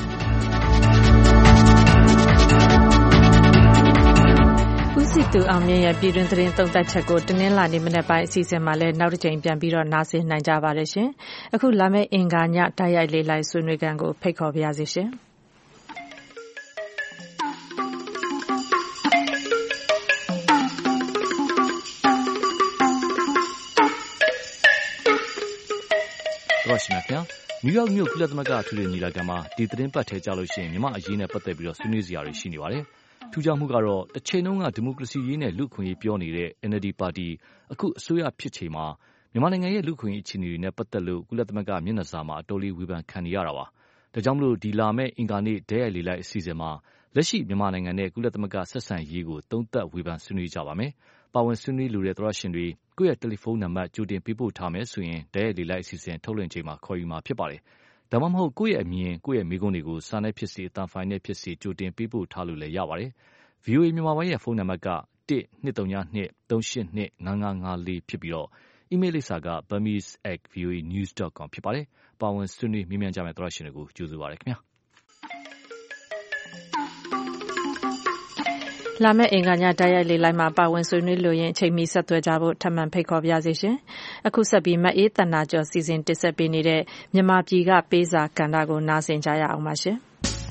ဦးစီသူအောင်မြင့်ရဲ့ပြည်တွင်းသတင်းသုံးသပ်ချက်ကိုတနင်္လာနေ့မနက်ပိုင်းအစီအစဉ်မှာလည်းနောက်တစ်ကြိမ်ပြန်ပြီးတော့နားဆင်နိုင်ကြပါတယ်ရှင်။အခုလာမယ့်အင်္ဂါညတိုက်ရိုက်လေးလိုက်ဆွေးနွေးခန်းကိုဖိတ်ခေါ်ပါရစေရှင်။တော်ရှိမြခင်နယူးယောက်မြို့ကုလသမဂ္ဂအထွေထွေညီလာခံမှာဒီသတင်းပတ်ထဲကြာလို့ရှိရင်မြန်မာအရေးနဲ့ပတ်သက်ပြီးတော့ဆွေးနွေးစရာတွေရှိနေပါတယ်။ထူးခြားမှုကတော့တစ်ချိန်လုံးကဒီမိုကရေစီရေးနဲ့လူ့အခွင့်အရေးပြောနေတဲ့ NLD ပါတီအခုအစိုးရဖြစ်ချိန်မှာမြန်မာနိုင်ငံရဲ့လူ့အခွင့်အရေးအခြေအနေတွေနဲ့ပတ်သက်လို့ကုလသမဂ္ဂမျက်နှာစာမှာအတော်လေးဝေဖန်ခံနေရတာပါ။ဒါကြောင့်မလို့ဒီလာမယ့်အင်္ဂါနေ့ဒဲရိုက်လေးလိုက်အစီအစဉ်မှာလက်ရှိမြန်မာနိုင်ငံနဲ့ကုလသမဂ္ဂဆက်ဆံရေးကိုသုံးသပ်ဝေဖန်ဆွေးနွေးကြပါမယ်။ပါဝင်ဆွေးနွေးလိုတဲ့သောရရှင်တွေကိုယ့်ရဲ့တယ်လီဖုန်းနံပါတ်ကြိုတင်ပေးပို့ထားမယ်ဆိုရင်ဒဲရိုက်လေးလိုက်အစီအစဉ်ထုတ်လွှင့်ချိန်မှာခေါ်ယူမှာဖြစ်ပါတယ်။ဒါမှမဟုတ်ကိုယ့်ရဲ့အမြင်ကိုယ့်ရဲ့မိကုန်းတွေကိုစာနဲ့ဖြစ်စေအသံဖိုင်နဲ့ဖြစ်စေကြိုတင်ပေးပို့ထားလို့လည်းရပါတယ်။ VOA မြန်မာပိုင်းရဲ့ဖုန်းနံပါတ်က1-202-382-5554ဖြစ်ပြီးတော့အီးမေးလ်လိပ်စာက burmese@voanews.com ဖြစ်ပါတယ်။ပါဝင်ဆွေးနွေးမေးမြန်းကြမယ့်သောရရှင်တွေကိုကြိုဆိုပါရစေခင်ဗျာ။လာမယ့်အင်္ဂါညတိုက်ရိုက်လေးလိုက်မှာပါဝင်ဆွေးနွေးလို့ရင်အချိန်မီဆက်သွယ်ကြဖို့ထပ်မံဖိတ်ခေါ်ပါရစေရှင်။အခုဆက်ပြီးမအေးတနာကျော်စီစဉ်တင်ဆက်ပေးနေတဲ့မြန်မာပြည်ကပေးစာကဏ္ဍကိုနားဆင်ကြရအောင်ပါရှင်။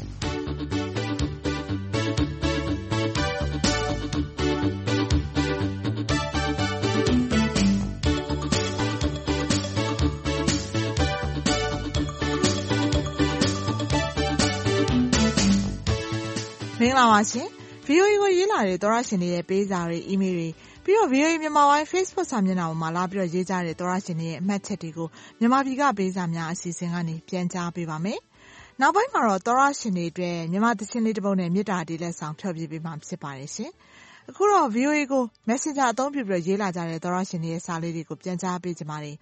မင်္ဂလာပါရှင် VOA ကိုရေးလာတဲ့သောရရှင်တွေရဲ့ပေးစာတွေအီးမေးလ်တွေပြီးတော့ VOA မြန်မာပိုင်း Facebook စာမျက်နှာပေါ်မှာလာပြီးတော့ရေးကြတဲ့သောရရှင်တွေရဲ့အမှတ်ချက်တွေကိုမြန်မာပြည်ကပေးစာများအစီအစဉ်ကနေပြန်ကြားပေးပါမယ်။နောက်ပိုင်းမှာတော့သောရရှင်တွေအတွက်မြန်မာသချင်းလေးတစ်ပုဒ်နဲ့မေတ္တာတေးလက်ဆောင်ဖျော်ဖြေပေးမှာဖြစ်ပါတယ်ရှင်။အခုတော့ VOA ကို Messenger အသုံးပြုပြီးရေးလာကြတဲ့သောရရှင်တွေရဲ့စာလေးတွေကိုပြန်ကြားပေးကြပါမယ်။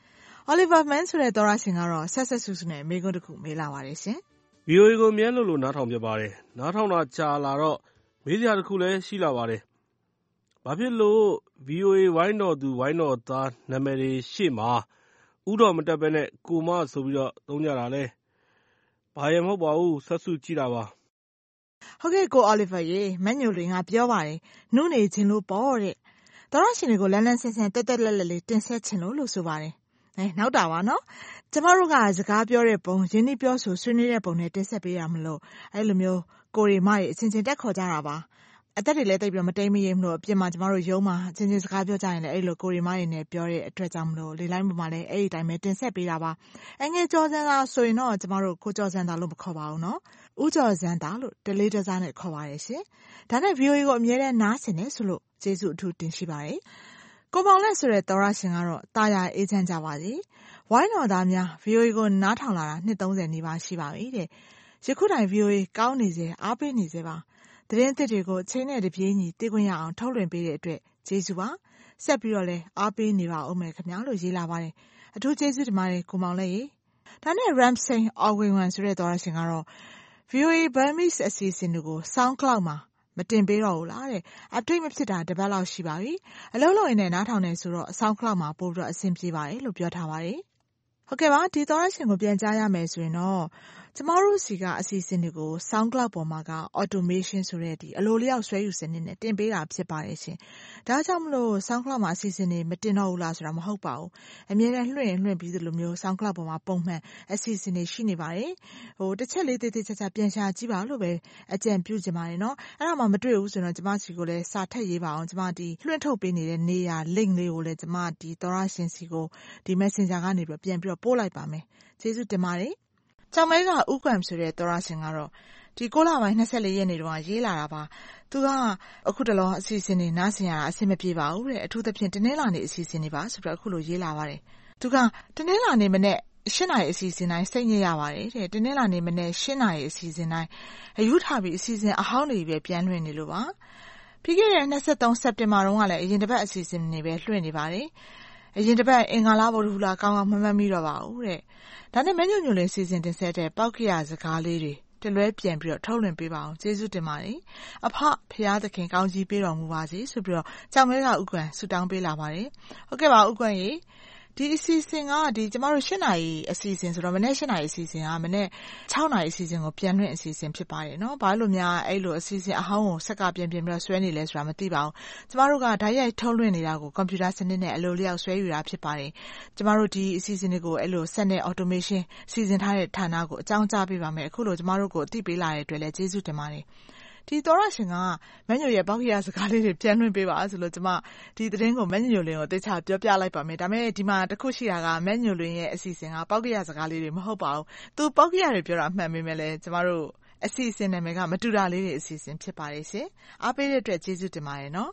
Oliver Mann ဆိုတဲ့သောရရှင်ကတော့ဆက်ဆက်ဆူဆူနဲ့မိကုန်းတစ်ခုမေးလာပါတယ်ရှင်။ VOA ကိုမြဲလို့နားထောင်ပြပါတယ်။နားထောင်တာကြာလာတော့မေးစရာတစ်ခုလည်းရှိလာပါတယ်။ဘာဖြစ်လို့ VOA ဝိုင်းတော်သူဝိုင်းတော်သားနာမည်တွေရှေ့မှာဥတော်မတက်ဘဲနဲ့ကိုမဆိုပြီးတော့သုံးကြတာလဲ။ဘာရမဟုတ်ပါဘူးဆက်စုကြည့်တာပါ။ဟုတ်ကဲ့ကို Oliver ရေမညိုလင်ကပြောပါတယ်။နုနေခြင်းလို့ပေါ့တဲ့။သောရရှင်တွေကိုလန်းလန်းဆန်းဆန်းတက်တက်လက်လက်လေးတင်ဆက်ခြင်းလို့ဆိုပါတယ်။နောက်တာပါနော်။ကျမတို့ကစကားပြောတဲ့ပုံရင်းနှီးပြောဆိုဆွေးနွေးတဲ့ပုံနဲ့တင်ဆက်ပေးရမလို့အဲ့လိုမျိုးကိုရီမတွေအချင်းချင်းတက်ခေါ်ကြတာပါ။အသက်တွေလည်းတိတ်ပြီးမတိမ်မရင်မလို့အပြင်မှာကျမတို့ရုံးမှာအချင်းချင်းစကားပြောကြရင်လည်းအဲ့လိုကိုရီမတွေနဲ့ပြောတဲ့အတွက်ကြောင့်မလို့လေလိုင်းပေါ်မှာလည်းအဲ့ဒီတိုင်းပဲတင်ဆက်ပေးတာပါ။အငယ်ကျော်စံသာဆိုရင်တော့ကျမတို့ကိုကျော်စံသာလို့မခေါ်ပါဘူးနော်။ဦးကျော်စံသာလို့တလေးတစားနဲ့ခေါ်ပါတယ်ရှင်။ဒါနဲ့ VOA ကိုအမြဲတမ်းနားဆင်နေဆိုလို့ကျေးဇူးအထူးတင်ရှိပါတယ်။ကိုပေါင်လက်ဆိုတဲ့သောရရှင်ကတော့တာယာအေးချမ်းကြပါစေ။ဝိုင်းတော်သားများ VOA ကိုနားထောင်လာတာနှစ်30နီးပါးရှိပါပြီတဲ့။ယခုတိုင် VOA ကောင်းနေစေအားပေးနေစေပါ။သတင်းသစ်တွေကိုအချိန်နဲ့တပြေးညီသိခွင့်ရအောင်ထုတ်လွှင့်ပေးတဲ့အတွက်ကျေးဇူးပါ။ဆက်ပြီးတော့လည်းအားပေးနေပါဦးမယ်ခင်ဗျာလို့ရေးလာပါတယ်။အထူးကျေးဇူးတင်ပါတယ်ကိုမောင်လက်ရေ။ဒါနဲ့ Ramsey Ogwinwan ဆိုတဲ့သောရရှင်ကတော့ VOA Burmese အစီအစဉ်တွေကို SoundCloud မှာမတင်ပေးတော့ဘူးလားတဲ့။ update မဖြစ်တာတစ်ပတ်လောက်ရှိပါပြီ။အလုံးလုံးရင်နဲ့နားထောင်နေဆိုတော့ SoundCloud မှာပို့ပြီးတော့အဆင်ပြေပါတယ်လို့ပြောထားပါတယ်။ဟုတ်ကဲ့ပါဒီသောရရှင်ကိုပြန်ကြားရမယ်ဆိုရင်တော့ကျမတို့စီကအစီအစဉ်တွေကို SoundCloud ပေါ်မှာက automation ဆိုတဲ့ဒီအလိုလျောက်ဆွဲယူစနစ်နဲ့တင်ပေးတာဖြစ်ပါတယ်ရှင်။ဒါကြောင့်မလို့ SoundCloud မှာအစီအစဉ်တွေမတင်တော့ဘူးလားဆိုတာမဟုတ်ပါဘူး။အမြဲတမ်းလွှင့်ပြီးသလိုမျိုး SoundCloud ပေါ်မှာပုံမှန်အစီအစဉ်တွေရှိနေပါတယ်။တစ်ချက်လေးသေးသေးချာချာပြန်ရှာကြည့်ပါလို့ပဲအကြံပြုချင်ပါတယ်နော်။အဲ့ဒါမှမတွေ့ဘူးဆိုတော့ကျမစီကိုလည်းစာထည့်ရေးပါအောင်ကျမဒီလွှင့်ထုတ်ပေးနေတဲ့နေရာ link လေးကိုလည်းကျမဒီသောရရှင်စီကိုဒီ Messenger ကနေပြီးပြန်ပြီးတော့ပို့လိုက်ပါမယ်။ကျေးဇူးတင်ပါတယ်။ကျောင်းမဲကဥကွမ်ဆိုတဲ့သောရရှင်ကတော့ဒီ6လပိုင်း24ရက်နေ့တုန်းကရေးလာတာပါ။သူကအခုတလောအစီအစဉ်တွေနားဆင်ရတာအဆင်မပြေပါဘူးတဲ့အထူးသဖြင့်တနင်္လာနေ့အစီအစဉ်တွေပါဆိုတော့အခုလိုရေးလာပါတယ်။သူကတနင်္လာနေ့မနေ့8နာရီအစီအစဉ်တိုင်းစိတ်ညစ်ရပါတယ်တဲ့။တနင်္လာနေ့မနေ့8နာရီအစီအစဉ်တိုင်းအယူထားပြီးအစီအစဉ်အဟောင်းတွေပဲပြန်လွှင့်နေလို့ပါ။ပြီးခဲ့တဲ့23စက်တင်ဘာတုန်းကလည်းအရင်တစ်ပတ်အစီအစဉ်တွေပဲလွှင့်နေပါတယ်။အရင်တစ်ပတ်အင်္ဂါလဗုဒ္ဓဟူလာကောင်းကောင်းမမှတ်မိတော့ပါဘူးတဲ့။ဒါနဲ့မညွန့်ညွန့်လေးစီစဉ်တင်ဆက်တဲ့ပောက်ကရစကားလေးတွေတလွဲပြန်ပြီးတော့ထုတ်လွှင့်ပေးပါအောင်ကျေးဇူးတင်ပါတယ်။အဖဖရာသခင်ကောင်းကြီးပေးတော်မူပါစေဆိုပြီးတော့ကျောင်းမဲကဥက္ကံဆူတောင်းပေးလာပါတယ်။ဟုတ်ကဲ့ပါဥက္ကံရေဒီအစီအစဉ်ကဒီကျမတို့8နာရီအစီအစဉ်ဆိုတော့မနေ့8နာရီအစီအစဉ်ကမနေ့6နာရီအစီအစဉ်ကိုပြန်လွှင့်အစီအစဉ်ဖြစ်ပါတယ်နော်။ဘာလို့များအဲ့လိုအစီအစဉ်အဟောင်းကိုဆက်ကပြန်ပြီးတော့ဆွဲနေလဲဆိုတာမသိပါဘူး။ကျမတို့ကဓာတ်ရိုက်ထုတ်လွှင့်နေတာကိုကွန်ပျူတာစနစ်နဲ့အလိုလျောက်ဆွဲယူတာဖြစ်ပါတယ်။ကျမတို့ဒီအစီအစဉ်တွေကိုအဲ့လိုဆက်နဲ့ automation စီစဉ်ထားတဲ့ဌာနကိုအကြောင်းကြားပေးပါမယ်။အခုလိုကျမတို့ကိုအသိပေးလာတဲ့အတွက်လည်းကျေးဇူးတင်ပါတယ်။ဒီသောရရှင်ကမညိုရဲ့ပောက်ခရစကားလေးတွေပြန်လွှင့်ပေးပါဆိုလို့ကျမဒီသတင်းကိုမညိုလင်းကိုတိကျပြောပြလိုက်ပါမယ်ဒါပေမဲ့ဒီမှာတစ်ခုရှိတာကမညိုလင်းရဲ့အစီအစဉ်ကပောက်ခရစကားလေးတွေမဟုတ်ပါဘူးသူပောက်ခရတွေပြောတာမှန်ပေမဲ့လည်းကျမတို့အစီအစဉ်နာမည်ကမတူတာလေးတွေအစီအစဉ်ဖြစ်ပါတယ်ရှင်အားပေးတဲ့အတွက်ကျေးဇူးတင်ပါတယ်နော်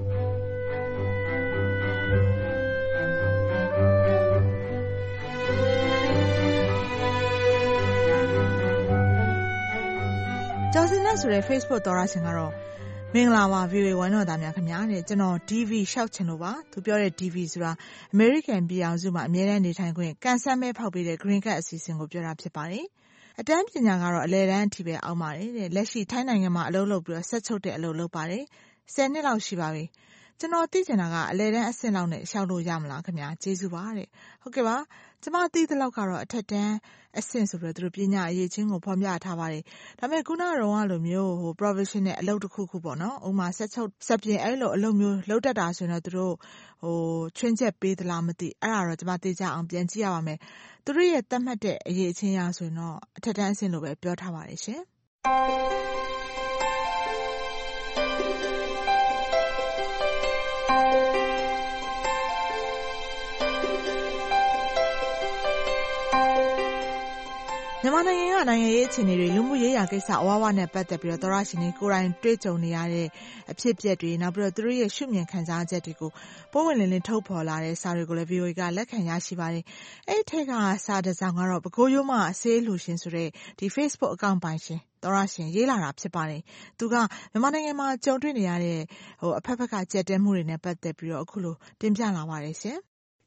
ကျော်စင်နဲ့ဆိုတဲ့ Facebook သောရရှင်ကတော့မင်္ဂလာပါ VOA ဝိုင်းတော်သားများခင်ဗျာတဲ့ကျွန်တော် DV ရှောက်ချင်လို့ပါသူပြောတဲ့ DV ဆိုတာ American ပြည်အောင်စုမှာအမြဲတမ်းနေထိုင်ခွင့်ကန်ဆယ်မဲဖောက်ပေးတဲ့ Green Card အစီအစဉ်ကိုပြောတာဖြစ်ပါတယ်အတန်းပညာကတော့အလယ်တန်းအထိပဲအောက်ပါတယ်တဲ့လက်ရှိထိုင်းနိုင်ငံမှာအလုပ်လုပ်ပြီးတော့ဆက်ချုပ်တဲ့အလုပ်လုပ်ပါတယ်10နှစ်လောက်ရှိပါပြီကျွန်တော်သိချင်တာကအလယ်တန်းအဆင့်လောက်နဲ့ရှောက်လို့ရမလားခင်ဗျာကျေးဇူးပါတဲ့ဟုတ်ကဲ့ပါကျမသိတဲ့လောက်ကတော့အထက်တန်းအဆင့်ဆိုပြီးတော့သူတို့ပညာအရေးချင်းကိုဖော်ပြထားပါတယ်ဒါပေမဲ့ခုနကတော့လိုမျိုးprofessional အလုပ်တစ်ခုခုပေါ့နော်ဥပမာဆက်ချုပ်ဆက်ပြင်အဲ့လိုအလုပ်မျိုးလုပ်တတ်တာဆိုရင်တော့သူတို့ချွင်းချက်ပေးသလားမသိအဲ့ဒါတော့ကျမသိကြအောင်ပြန်ကြည့်ရပါမယ်သူတို့ရဲ့သတ်မှတ်တဲ့အရေးချင်းရဆိုရင်တော့အထက်တန်းအဆင့်လိုပဲပြောထားပါတယ်ရှင်မြန်မာနိုင်ငံကနိုင်ငံရေးအခြေအနေတွေလူမှုရေးရာကိစ္စအဝဝနဲ့ပတ်သက်ပြီးတော့သောရရှင်တွေကိုယ်တိုင်တွေ့ကြုံနေရတဲ့အဖြစ်အပျက်တွေနောက်ပြီးတော့သူတို့ရဲ့ရှုမြင်ခံစားချက်တွေကိုပုံဝင်လင်းလင်းထုတ်ဖော်လာတဲ့စာတွေကိုလည်း VOA ကလက်ခံရရှိပါတယ်။အဲ့ဒီထက်ကစာတစ်စောင်ကတော့ပဲခူးရိုးမှဆေးလူရှင်ဆိုတဲ့ဒီ Facebook အကောင့်ပိုင်ရှင်သောရရှင်ရေးလာတာဖြစ်ပါတယ်။သူကမြန်မာနိုင်ငံမှာကြုံတွေ့နေရတဲ့အဖက်ဖက်ကကြက်တဲမှုတွေနဲ့ပတ်သက်ပြီးတော့အခုလိုတင်ပြလာပါတယ်ရှင်။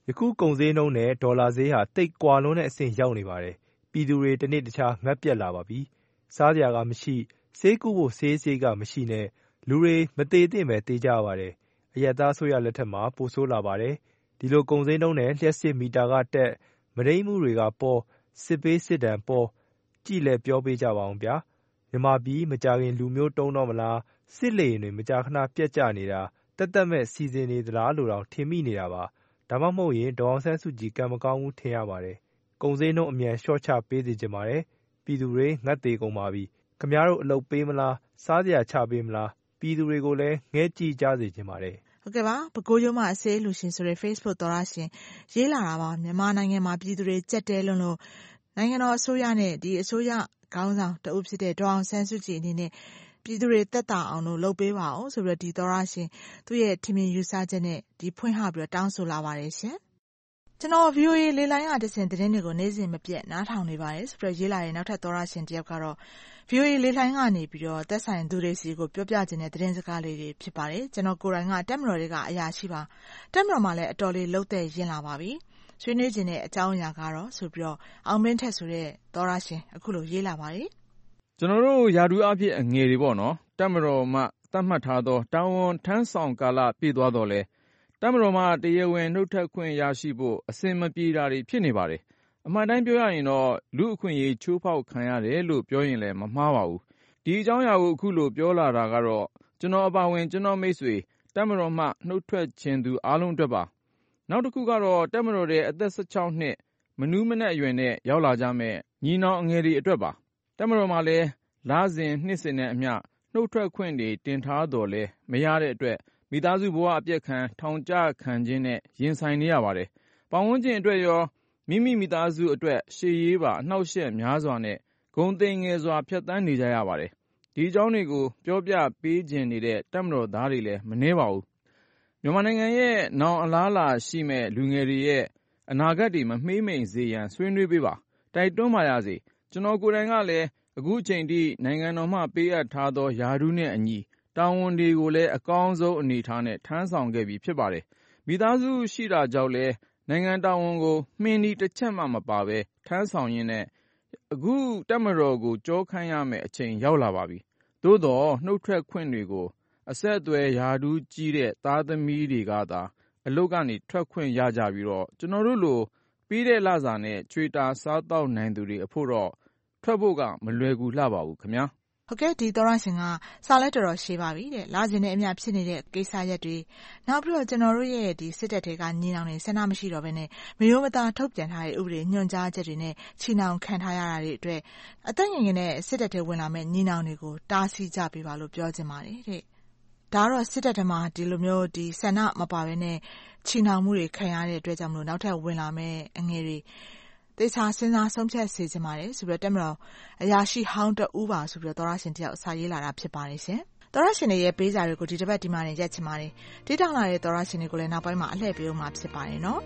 ခုကုန်ဈေးနှုန်းနဲ့ဒေါ်လာဈေးဟာသိပ်ကွာလွန်းတဲ့အဆင့်ရောက်နေပါတယ်။ပြည်သူတွေတနေ့တခြားငတ်ပြတ်လာပါပြီ။စားစရာကမရှိ၊ဆေးကုဖို့ဆေးကမရှိနဲ့လူတွေမသေသင့်ပဲသေကြရပါတယ်။အရပ်သားအစိုးရလက်ထက်မှာပိုဆိုးလာပါတယ်။ဒီလိုကုန်ဈေးနှုန်းနဲ့လျှပ်စစ်မီတာကတက်၊မုဒိမ်းမှုတွေကပေါ၊စစ်ဘေးစစ်ဒဏ်ပေါကြည့်လည်းပြောပေးကြပါဦးဗျာ။မြန်မာပြည်မကြာခင်လူမျိုးတုံးတော့မလား၊စစ်လေယာဉ်တွေမကြာခဏပျက်ကျနေတာသက်မဲ့စီစဉ်နေသလားလို့တောင်ထင်မိနေတာပါ။ဒါမှမဟုတ်ရင်ဒေါ်အောင်ဆန်းစုကြည်ကံမကောင်းဘူးထင်ရပါတယ်။ကုန်ဈေးနှုန်းအမြန်လျှော့ချပေးစေချင်ပါတယ်။ပြည်သူတွေငတ်သေကုန်ပါပြီ။ခင်ဗျားတို့အလုပ်ပေးမလား၊စားစရာချပေးမလား၊ပြည်သူတွေကိုလည်းငဲကြည့်ကြစေချင်ပါတယ်။ဟုတ်ကဲ့ပါပဲခူးရိုးမအစေးလူရှင်ဆိုတဲ့ Facebook သောတရှင်ရေးလာတာပါမြန်မာနိုင်ငံမှာပြည်သူတွေကြက်တဲလွန်းလို့နိုင်ငံတော်အစိုးရနဲ့ဒီအစိုးရခေါင်းဆောင်တအုပ်ဖြစ်တဲ့ဒေါ်အောင်ဆန်းစုကြည်အနေနဲ့ပြည်သူတွေသက်သာအောင်လို့လုပ်ပေးပါအောင်ဆိုပြီးဒီသောတရှင်သူ့ရဲ့ထင်မြင်ယူဆချက်နဲ့ဒီဖွင့်ဟပြီးတောင်းဆိုလာပါတယ်ရှင်ကျွန်တော် VOA လေးလိုင်းကတဆင်သတင်းတွေကိုနေ့စဉ်မပြတ်နားထောင်နေပါတယ်ဆိုပြီးရေးလာတဲ့နောက်ထပ်သောတရှင်တယောက်ကတော့ VOA လေးလိုင်းကနေပြီးတော့သက်ဆိုင်သူတွေစီကိုပြောပြခြင်းတဲ့သတင်းစကားလေးတွေဖြစ်ပါတယ်ကျွန်တော်ကိုယ်တိုင်ကတက်မတော်တွေကအရာရှိပါတက်မတော်မှာလည်းအတော်လေးလှုပ်တဲ့ရင်းလာပါပြီဆွေးနွေးခြင်းတဲ့အကြောင်းအရာကတော့ဆိုပြီးတော့အောင်မင်းထက်ဆိုတဲ့သောတရှင်အခုလိုရေးလာပါတယ်ကျွန်တော်တို့ယာဒူအဖြစ်အငယ်တွေပေါ့နော်တက်မတော်မှသတ်မှတ်ထားသောတာဝန်ထမ်းဆောင်ကာလပြည့်သွားတော့လဲတက်မတော်မှတရားဝင်နှုတ်ထက်ခွင့်ရရှိဖို့အစင်မပြေတာတွေဖြစ်နေပါတယ်အမှန်တိုင်းပြောရရင်တော့လူအခွင့်အရေးချိုးဖောက်ခံရတယ်လို့ပြောရင်လည်းမမှားပါဘူးဒီအကြောင်းအရာကိုအခုလိုပြောလာတာကတော့ကျွန်တော်အပါဝင်ကျွန်တော်မိတ်ဆွေတက်မတော်မှနှုတ်ထွက်ခြင်းသူအားလုံးအတွက်ပါနောက်တစ်ခုကတော့တက်မတော်ရဲ့အသက်16နှစ်မနူးမနဲ့အရွယ်နဲ့ရောက်လာကြမဲ့ညီနောင်အငယ်တွေအတွက်ပါတက်မတော်မှာလည်းလစဉ်နှစ်စဉ်နဲ့အမျှနှုတ်ထွက်ခွင့်တွေတင်ထားတော်လဲမရတဲ့အတွက်မိသားစုဘဝအပြည့်ခံထောင်ကျခံခြင်းနဲ့ရင်ဆိုင်နေရပါတယ်။ပတ်ဝန်းကျင်အတွက်ရောမိမိသားစုအတွက်ရှေ့ရေးပါအနှောက်အယှက်များစွာနဲ့ဂုဏ်သိမ်ငယ်စွာဖြတ်သန်းနေကြရပါတယ်။ဒီအကြောင်းတွေကိုပြောပြပေးခြင်းနေတဲ့တက်မတော်သားတွေလည်းမနှဲပါဘူး။မြန်မာနိုင်ငံရဲ့နောင်အလားအလာရှိမဲ့လူငယ်တွေရဲ့အနာဂတ်တွေမမှေးမိန်စေရန်ဆွေးနွေးပေးပါ။တိုက်တွန်းပါရစေ။ကျွန်တော်ကိုယ်တိုင်ကလည်းအခုချိန်ထိနိုင်ငံတော်မှပေးအပ်ထားသောယာဒူးနဲ့အညီတာဝန်တွေကိုလည်းအကောင်းဆုံးအနေထားနဲ့ထမ်းဆောင်ခဲ့ပြီးဖြစ်ပါတယ်။မိသားစုရှိတာကြောင့်လည်းနိုင်ငံတာဝန်ကိုမှင်းဒီတစ်ချက်မှမပါဘဲထမ်းဆောင်ရင်းနဲ့အခုတက်မတော်ကိုကြောခိုင်းရမယ့်အချိန်ရောက်လာပါပြီ။သို့တော့နှုတ်ထွက်ခွင့်တွေကိုအဆက်အသွယ်ယာဒူးကြီးတဲ့သားသမီးတွေကသာအလုပ်ကနေထွက်ခွင့်ရကြပြီးတော့ကျွန်တော်တို့လိုပြီးတဲ့လစာနဲ့ချွေတာစားတောက်နိုင်သူတွေအဖို့တော့ထွက်ဖို့ကမလွယ်ကူလှပါဘူးခင်ဗျာဟုတ်ကဲ့ဒီသောရရှင်ကစာလက်တော်ရှေးပါပြီတဲ့လာခြင်းနဲ့အများဖြစ်နေတဲ့ကိစ္စရက်တွေနောက်ပြီးတော့ကျွန်တော်တို့ရဲ့ဒီစစ်တပ်တွေကညီနောင်တွေဆန္ဒမရှိတော့ဘဲနဲ့မယိုးမသားထုတ်ပြန်ထားတဲ့ဥပဒေညွှန်ကြားချက်တွေနဲ့ချီနှောင်ခံထားရတာတွေအတွက်အသက်ငယ်ငယ်နဲ့စစ်တပ်တွေဝင်လာမဲ့ညီနောင်တွေကိုတားဆီးကြပေးပါလို့ပြောချင်ပါတယ်တဲ့ဒါတော့စစ်တပ်တွေမှာဒီလိုမျိုးဒီဆန္ဒမပါဘဲနဲ့ချီနှောင်မှုတွေခံရတဲ့အတွက်ကြောင့်မလို့နောက်ထပ်ဝင်လာမဲ့အငယ်တွေသေချာစဉ်းစားဆုံးဖြတ်စေချင်ပါတယ်ဆိုပြီးတော့တက်မတော်အရာရှိဟောင်းတဦးပါဆိုပြီးတော့သောရရှင်တယောက်စာရေးလာတာဖြစ်ပါတယ်ရှင်သောရရှင်ရဲ့ပေးစာတွေကိုဒီတစ်ပတ်ဒီမှာနေရက်ချင်ပါတယ်တိတောင်လာတဲ့သောရရှင်တွေကိုလည်းနောက်ပိုင်းမှာအလှည့်ပေးဦးမှာဖြစ်ပါတယ်နော်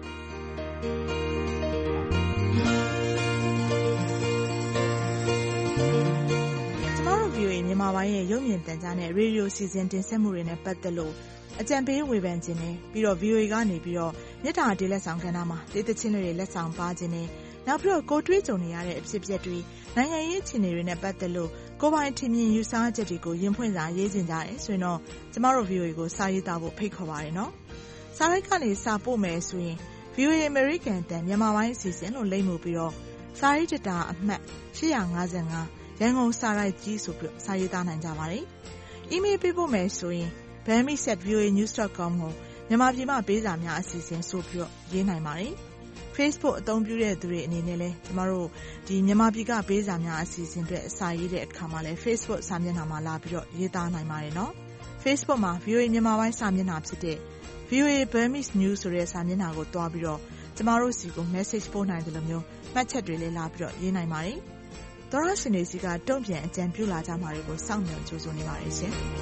ကျွန်တော်တို့ VOA မြန်မာပိုင်းရဲ့ရုပ်မြင်သံကြားနဲ့ရေဒီယိုစီစဉ်တင်ဆက်မှုတွေနဲ့ပတ်သက်လို့အကြံပေးဝေဖန်ခြင်းနဲ့ပြီးတော့ VOA ကနေပြီးတော့မြစ်တာတေးလက်ဆောင်ကဏ္ဍမှာတေးသချင်းတွေလက်ဆောင်ပါခြင်းနဲ့နောက်ပြီးတော့ကိုတွေးကြုံနေရတဲ့အဖြစ်အပျက်တွေနိုင်ငံရေးအခြေအနေတွေနဲ့ပတ်သက်လို့ကိုယ်ပိုင်ထင်မြင်ယူဆချက်တွေကိုရင်ဖွင့်စာရေးခြင်းကြတယ်ဆိုရင်တော့ကျမတို့ VOA ကိုစာရေးသားဖို့ဖိတ်ခေါ်ပါတယ်နော်စာရိုက်ကနေစာပို့မယ်ဆိုရင် VOA American တန်မြန်မာပိုင်းအစီအစဉ်လို့လိမ့်မှုပြီးတော့စာရေးတတာအမှတ်855ရန်ကုန်စာရိုက်ကြီးဆိုပြီးစာရေးသားနိုင်ကြပါတယ်အီးမေးလ်ပေးဖို့မယ်ဆိုရင်bami@voanews.com ကိုမြန်မာပြည်မှာပေးစာများအစီအစဉ်ဆိုပြီးတော့ရေးနိုင်ပါတယ်။ Facebook အသုံးပြုတဲ့သူတွေအနေနဲ့လည်းကျမတို့ဒီမြန်မာပြည်ကပေးစာများအစီအစဉ်တွေအစာရေးတဲ့အခါမှာလည်း Facebook စာမျက်နှာမှာလာပြီးတော့ရေးသားနိုင်ပါတယ်နော်။ Facebook မှာ VOA မြန်မာပိုင်းစာမျက်နှာဖြစ်တဲ့ VOA Burmese News ဆိုတဲ့စာမျက်နှာကိုတွားပြီးတော့ကျမတို့စီကို message ပို့နိုင်တယ်လို့မျိုးမှတ်ချက်တွေလည်းလာပြီးတော့ရေးနိုင်ပါတယ်။သောရရှင်တွေစီကတုံ့ပြန်အကြံပြုလာကြမှာတွေကိုစောင့်မျှော်ကြိုးစားနေပါတယ်ရှင်။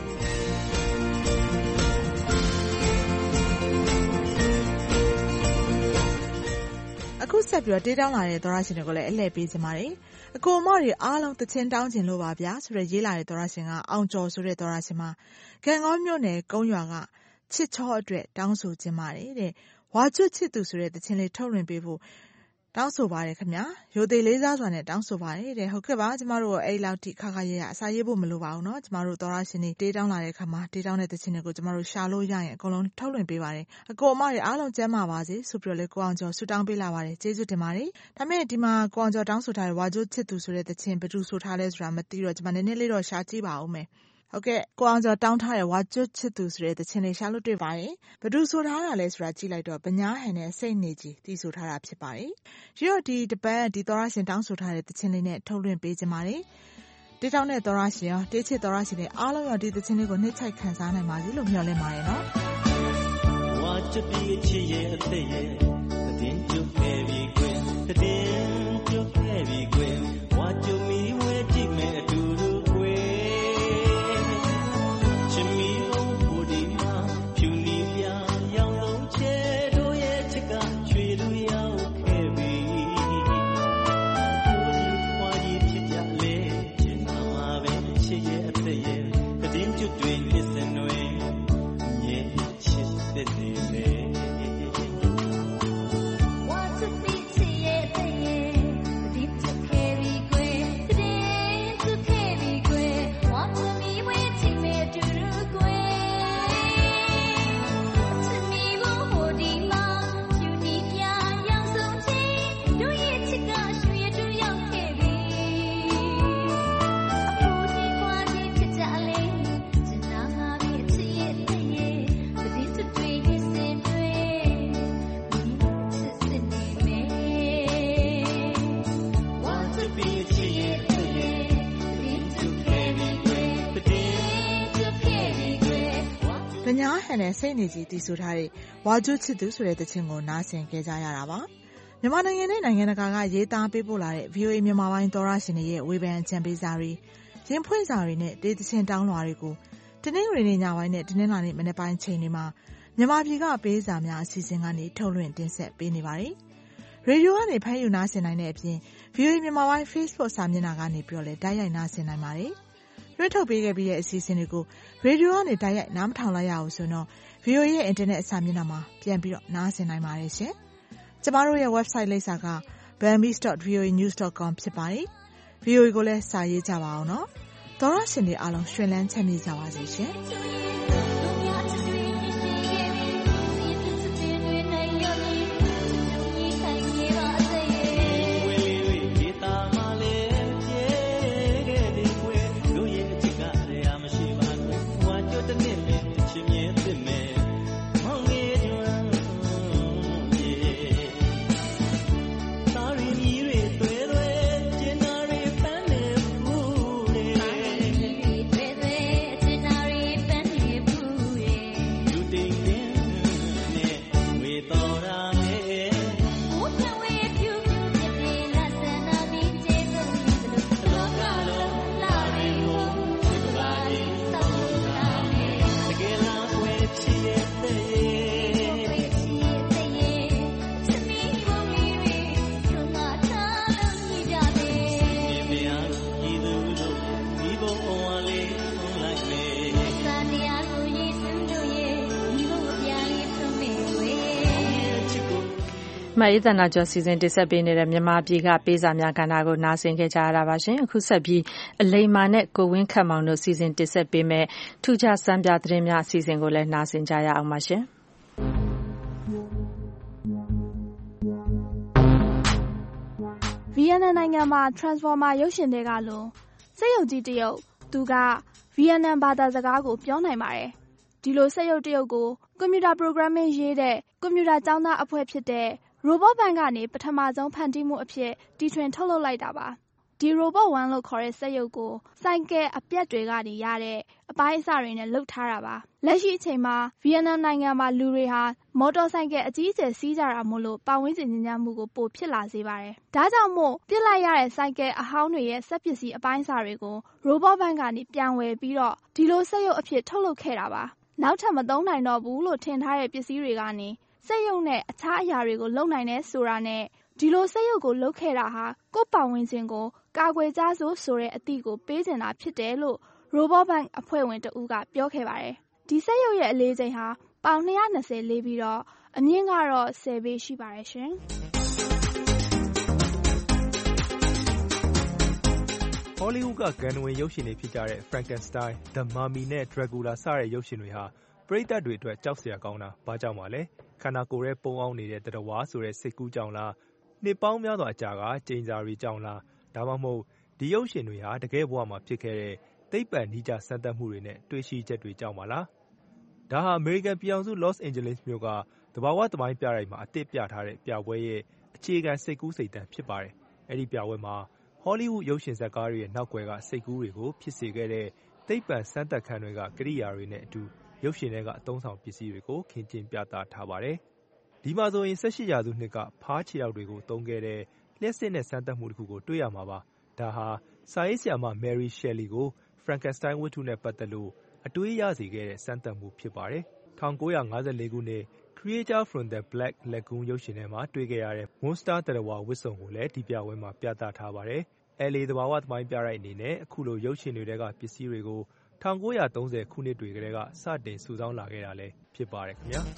အခုဆက်ပြီးတော့တေးတောင်းလာတဲ့သောရရှင်တွေကိုလည်းအလှည့်ပေးချင်ပါတယ်အကိုအမတွေအားလုံးတချင်းတောင်းချင်လို့ပါဗျာဆိုရရေးလာတဲ့သောရရှင်ကအောင်ကျော်ဆိုတဲ့သောရရှင်မှာကံကောမြို့နယ်ကုန်းရွာကချစ်ချောအတွက်တောင်းဆိုခြင်းပါတယ်တဲ့ဝါကျွတ်ချစ်သူဆိုတဲ့တခြင်းလေးထုတ်လွှင့်ပေးဖို့တောင်းဆိုပါတယ်ခင်ဗျာရိုသေလေးစားစွာနဲ့တောင်းဆိုပါတယ်တဲ့ဟုတ်ကဲ့ပါကျမတို့အဲ့လောက်ထိခါခါရရအစာရေးဖို့မလိုပါဘူးเนาะကျမတို့သောရရှင်တွေတေးတောင်းလာတဲ့အခါမှာတေးတောင်းတဲ့တခြင်းတွေကိုကျမတို့ရှာလို့ရရင်အကုန်လုံးထုတ်လွှင့်ပေးပါတယ်အကိုအမတွေအားလုံးကျန်းမာပါစေဆိုပြီးတော့လေကိုအောင်ကျော်ဆုတောင်းပေးလာပါတယ်ကျေးဇူးတင်ပါတယ်ဒါမဲ့ဒီမှာကိုအောင်ကျော်တောင်းဆိုထားတဲ့ဝါကျွတ်ချစ်သူဆိုတဲ့တခြင်းဘယ်သူဆိုထားလဲဆိုတာမသိတော့ကျမနည်းနည်းလေးတော့ရှာကြည့်ပါဦးမယ်ဟုတ်ကဲ့ကိုအောင်ကျော်တောင်းထားတဲ့ဝါကျွတ်ချစ်သူဆိုတဲ့တခြင်းလေးရှာလို့တွေ့ပါတယ်ဘယ်သူဆိုထားတာလဲဆိုတာကြည့်လိုက်တော့ဗညာဟန်နဲ့စိတ်နေကြီးတီးဆိုထားတာဖြစ်ပါတယ်ဒီတော့ဒီတပတ်ဒီသောရရှင်တောင်းဆိုထားတဲ့တခြင်းလေးနဲ့ထုတ်လွှင့်ပေးကြပါတယ်တေးတောင်းတဲ့သောရရှင်ရောတေးချစ်သောရရှင်တွေအားလုံးရောဒီတခြင်းလေးကိုနှိမ့်ချိုက်ခံစားနိုင်ပါစေလို့မျှော်လင့်ပါတယ်နော်ဝါကျွတ်ပြီးချစ်ရဲ့အသက်ရဲ့တည်င်းကျွတ်ခဲ့ပြီးကွယ်တည်င်းကျွတ်ခဲ့ပြီးကွယ်ဝါကျွတ်မီဝဲကြည့်မဲ့အတူတူညာဟန်နဲ့စိတ်နေကြီးတည်ဆိုထားတဲ့ဝါကျွတ်ချစ်သူဆိုတဲ့တခြင်းကိုနားဆင်ခဲ့ကြရတာပါမြန်မာနိုင်ငံနဲ့နိုင်ငံတကာကရေးသားပေးပို့လာတဲ့ VOA မြန်မာပိုင်းသောရရှင်တွေရဲ့ဝေဖန်ချန်ပေးစာတွေရင်ဖွင့်စာတွေနဲ့တေးသခြင်းတောင်းလွှာတွေကိုတနင်္ဂနွေနေ့ညပိုင်းနဲ့တနင်္လာနေ့မနက်ပိုင်းချိန်တွေမှာမြန်မာပြည်ကပေးစာများအစီအစဉ်ကနေထုတ်လွှင့်တင်ဆက်ပေးနေပါတယ်ရေဒီယိုကနေဖမ်းယူနားဆင်နိုင်တဲ့အပြင် VOA မြန်မာပိုင်း Facebook စာမျက်နှာကနေပြီးတော့လည်းတိုက်ရိုက်နားဆင်နိုင်ပါတယ်လွှင့်ထုတ်ပေးခဲ့ပြီးတဲ့အစီအစဉ်တွေကိုရေဒီယိုကနေတိုက်ရိုက်နားမထောင်လိုက်ရအောင်ဆိုတော့ VOA ရဲ့ internet စာမျက်နှာမှာပြန်ပြီးတော့နားဆင်နိုင်ပါတယ်ရှင်။ကျမတို့ရဲ့ website လိပ်စာက burmese.voanews.com ဖြစ်ပါတယ်။ VOA ကိုလည်းစာရေးကြပါအောင်နော်။သောရရှင်တွေအားလုံးရွှင်လန်းချမ်းမြေ့ကြပါစေရှင်။မအေးသန္တာကျော်စီစဉ်တင်ဆက်ပေးနေတဲ့မြန်မာပြည်ကပေးစာများကဏ္ဍကိုနားဆင်ခဲ့ကြရတာပါရှင်အခုဆက်ပြီးအလိမ္မာနဲ့ကိုဝင်းခတ်မောင်တို့စီစဉ်တင်ဆက်ပေးမဲ့ထူးခြားစံပြသတင်းများအစီအစဉ်ကိုလည်းနားဆင်ကြရအောင်ပါရှင်ဗီယက်နမ်နိုင်ငံမှာ Transformer ရုပ်ရှင်တွေကလို့စက်ရုပ်ကြီးတရုပ်သူကဗီယက်နမ်ဘာသာစကားကိုပြောနိုင်ပါတယ်ဒီလိုစက်ရုပ်တရုပ်ကိုကွန်ပျူတာ programming ရေးတဲ့ကွန်ပျူတာကျောင်းသားအဖွဲ့ဖြစ်တဲ့ Robot Bank ကနေပထမဆုံးဖန်တီးမှုအဖြစ်တီထွင်ထုတ်လုပ်လိုက်တာပါဒီ Robot One လို့ခေါ်တဲ့စက်ရုပ်ကိုစိုက်ကဲအပြက်တွေကနေရတဲ့အပိုင်းအစတွေနဲ့လုပ်ထားတာပါလက်ရှိအချိန်မှာဗီယက်နမ်နိုင်ငံမှာလူတွေဟာမော်တော်ဆိုင်ကယ်အကြီးအကျယ်စီးကြတာမို့လို့ပတ်ဝန်းကျင်ညစ်ညမ်းမှုကိုပိုဖြစ်လာစေပါတယ်ဒါကြောင့်မို့ပြစ်လိုက်ရတဲ့ဆိုင်ကယ်အဟောင်းတွေရဲ့စက်ပစ္စည်းအပိုင်းအစတွေကို Robot Bank ကနေပြန်ဝယ်ပြီးတော့ဒီလိုစက်ရုပ်အဖြစ်ထုတ်လုပ်ခဲ့တာပါနောက်ထပ်မသုံးနိုင်တော့ဘူးလို့ထင်ထားတဲ့ပစ္စည်းတွေကနေစက်ရုပ်နဲ့အခြားအရာတွေကိုလုပ်နိုင်တယ်ဆိုတာနဲ့ဒီလိုစက်ရုပ်ကိုလုပ်ခဲ့တာဟာကိုယ့်ပတ်ဝန်းကျင်ကိုကာကွယ်ကြစို့ဆိုတဲ့အသည့်ကိုပေးချင်တာဖြစ်တယ်လို့ Robot Bank အဖွဲ့ဝင်တဦးကပြောခဲ့ပါတယ်ဒီစက်ရုပ်ရဲ့အလေးချိန်ဟာပေါင်220လေးပြီးတော့အမြင့်ကတော့10ပေရှိပါတယ်ရှင်ဟောလိဝုဒ်ကဂန်နဝင်ရုပ်ရှင်တွေဖြစ်ကြတဲ့ Frankenstein, The Mummy နဲ့ Dracula စတဲ့ရုပ်ရှင်တွေဟာပရိသတ်တွေအတွက်ကြောက်စရာကောင်းတာဘာကြောင့်ပါလဲခန္ဓာကိုယ်ရဲ့ပုံအောင်နေတဲ့တရဝါဆိုတဲ့စိတ်ကူးကြောင့်လားနှစ်ပေါင်းများစွာအကြာကကျိန်စာတွေကြောင့်လားဒါမှမဟုတ်ဒီရုပ်ရှင်တွေဟာတကယ်ဘဝမှာဖြစ်ခဲ့တဲ့သိပ္ပံနည်းကျစမ်းသပ်မှုတွေနဲ့တွေ့ရှိချက်တွေကြောင့်ပါလားဒါဟာအမေရိကန်ပြည်ထောင်စု Los Angeles မြို့ကသဘာဝသမိုင်းပြတိုက်မှာအသစ်ပြထားတဲ့ပြပွဲရဲ့အခြေခံစိတ်ကူးစိတ်သန်းဖြစ်ပါတယ်အဲ့ဒီပြပွဲမှာဟောလိဝုဒ်ရုပ်ရှင်ဇာတ်ကားတွေရဲ့နောက်ွယ်ကစိတ်ကူးတွေကိုဖြစ်စေခဲ့တဲ့သိပ္ပံစမ်းသပ်ခန်းတွေကကိရိယာတွေနဲ့အတူရုပ်ရှင်တွေကအသုံးဆောင်ပစ္စည်းတွေကိုခင်းကျင်းပြသထားပါတယ်ဒီမှာဆိုရင်18ရာစုနှစ်ကဖားခြေထောက်တွေကိုသုံးခဲ့တဲ့လျှက်စစ်နဲ့စမ်းသပ်မှုတစ်ခုကိုတွေ့ရမှာပါဒါဟာစာရေးဆရာမ Mary Shelley ကို Frankenstein ဝတ္ထုနဲ့ပတ်သက်လို့အတွေးရစေခဲ့တဲ့စမ်းသပ်မှုဖြစ်ပါတယ်1954ခုနှစ် Creature from the Black Lagoon ရုပ်ရှင်ထဲမှာတွေ့ခဲ့ရတဲ့ Monster တရဝါဝတ်စုံကိုလည်းဒီပြပွဲမှာပြသထားပါတယ်LA သဘာဝသမိုင်းပြတိုက်အနေနဲ့အခုလိုရုပ်ရှင်တွေကပစ္စည်းတွေကို1930ခုနှစ်တွေကတည်းကစတင်စုဆောင်းလာခဲ့တာလည်းဖြစ်ပါတယ်ခင်ဗျာ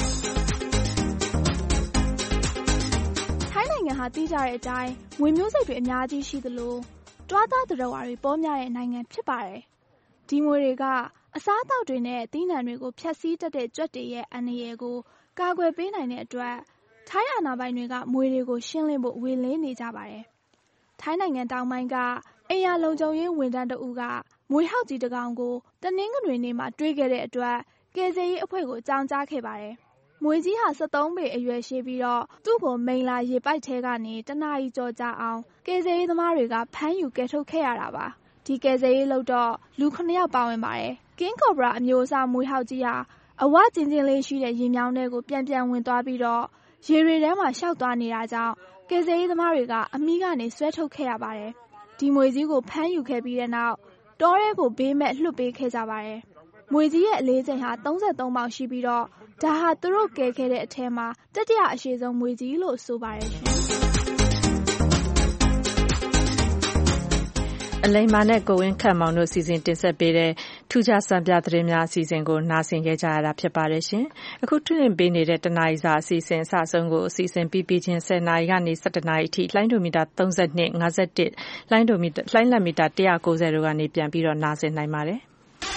ထိုင်းနိုင်ငံဟာသိကြတဲ့အတိုင်းငွေမျိုးစိတ်တွေအများကြီးရှိသလိုတွားသားတရဝါတွေပေါများတဲ့နိုင်ငံဖြစ်ပါတယ်ဒီငွေတွေကအစားအသောက်တွေနဲ့အသီးနှံတွေကိုဖျက်ဆီးတတ်တဲ့ကြွက်တွေရဲ့အန္တရာယ်ကိုကာကွယ်ပေးနိုင်တဲ့အတွက်ထိုင်းအာဏာပိုင်တွေကမွေတွေကိုရှင်းလင်းဖို့ဝေလင်းနေကြပါတယ်ထိုင်းနိုင်ငံတောင်ပိုင်းကအိမ်ယာလုံခြုံရေးဝန်ထမ်းတဦးကမွေဟောက်ကြီးတစ်ကောင်ကိုတနင်္ဂနွေနေ့မှာတွေ့ခဲ့တဲ့အတွက်ကယ်ဆယ်ရေးအဖွဲ့ကိုကြောင်းကြားခဲ့ပါတယ်။မွေကြီးဟာ73ပေအရွယ်ရှိပြီးတော့သူ့ကိုမိန်လာရေပိုက်ထဲကနေတနာရီကျော်ကြာအောင်ကယ်ဆယ်ရေးသမားတွေကဖမ်းယူကယ်ထုတ်ခဲ့ရတာပါ။ဒီကယ်ဆယ်ရေးလုပ်တော့လူ9ယောက်ပါဝင်ပါတယ်။ King Cobra အမျိုးအစားမွေဟောက်ကြီးဟာအဝကျင်းချင်းလေးရှိတဲ့ရေမြောင်းထဲကိုပြန်ဝင်သွားပြီးတော့ရေတွေထဲမှာရှောက်သွားနေတာကြောင့်ကယ်ဆယ်ရေးသမားတွေကအမီးကနေဆွဲထုတ်ခဲ့ရပါတယ်။ဒီမွေကြီးကိုဖမ်းယူခဲ့ပြီးတဲ့နောက်တောထဲကိုဘေးမဲ့လွှတ်ပေးခဲ့ကြပါတယ်။မွေကြီးရဲ့အလေးချိန်ဟာ33ပေါင်ရှိပြီးတော့ဒါဟာသူတို့ကယ်ခဲ့တဲ့အထဲမှာတတိယအရှိဆုံးမွေကြီးလို့ဆိုပါတယ်ရှင်။အလိမ္မာနဲ့ကိုဝင်းခန့်မောင်တို့စီစဉ်တင်ဆက်ပေးတဲ့ထူးခြားစံပြသတင်းများအစီအစဉ်ကိုနားဆင်ခဲ့ကြရတာဖြစ်ပါတယ်ရှင်။အခုထွင်ပေးနေတဲ့တနားရီစာအစီအစဉ်အစဆုံးကိုအစီအစဉ်ပြီးချင်း10နာရီကနေ17နာရီအထိလိုင်းဒိုမီတာ32 51လိုင်းလတ်မီတာ190တို့ကနေပြန်ပြီးတော့နားဆင်နိုင်ပါတယ်။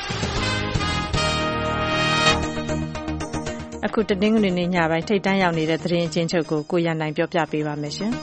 အခုတနင်္ဂနွေနေ့ညပိုင်းထိပ်တန်းရောက်နေတဲ့သတင်းအချင်းချုပ်ကိုရန်နိုင်ပြောပြပေးပါမယ်ရှင်။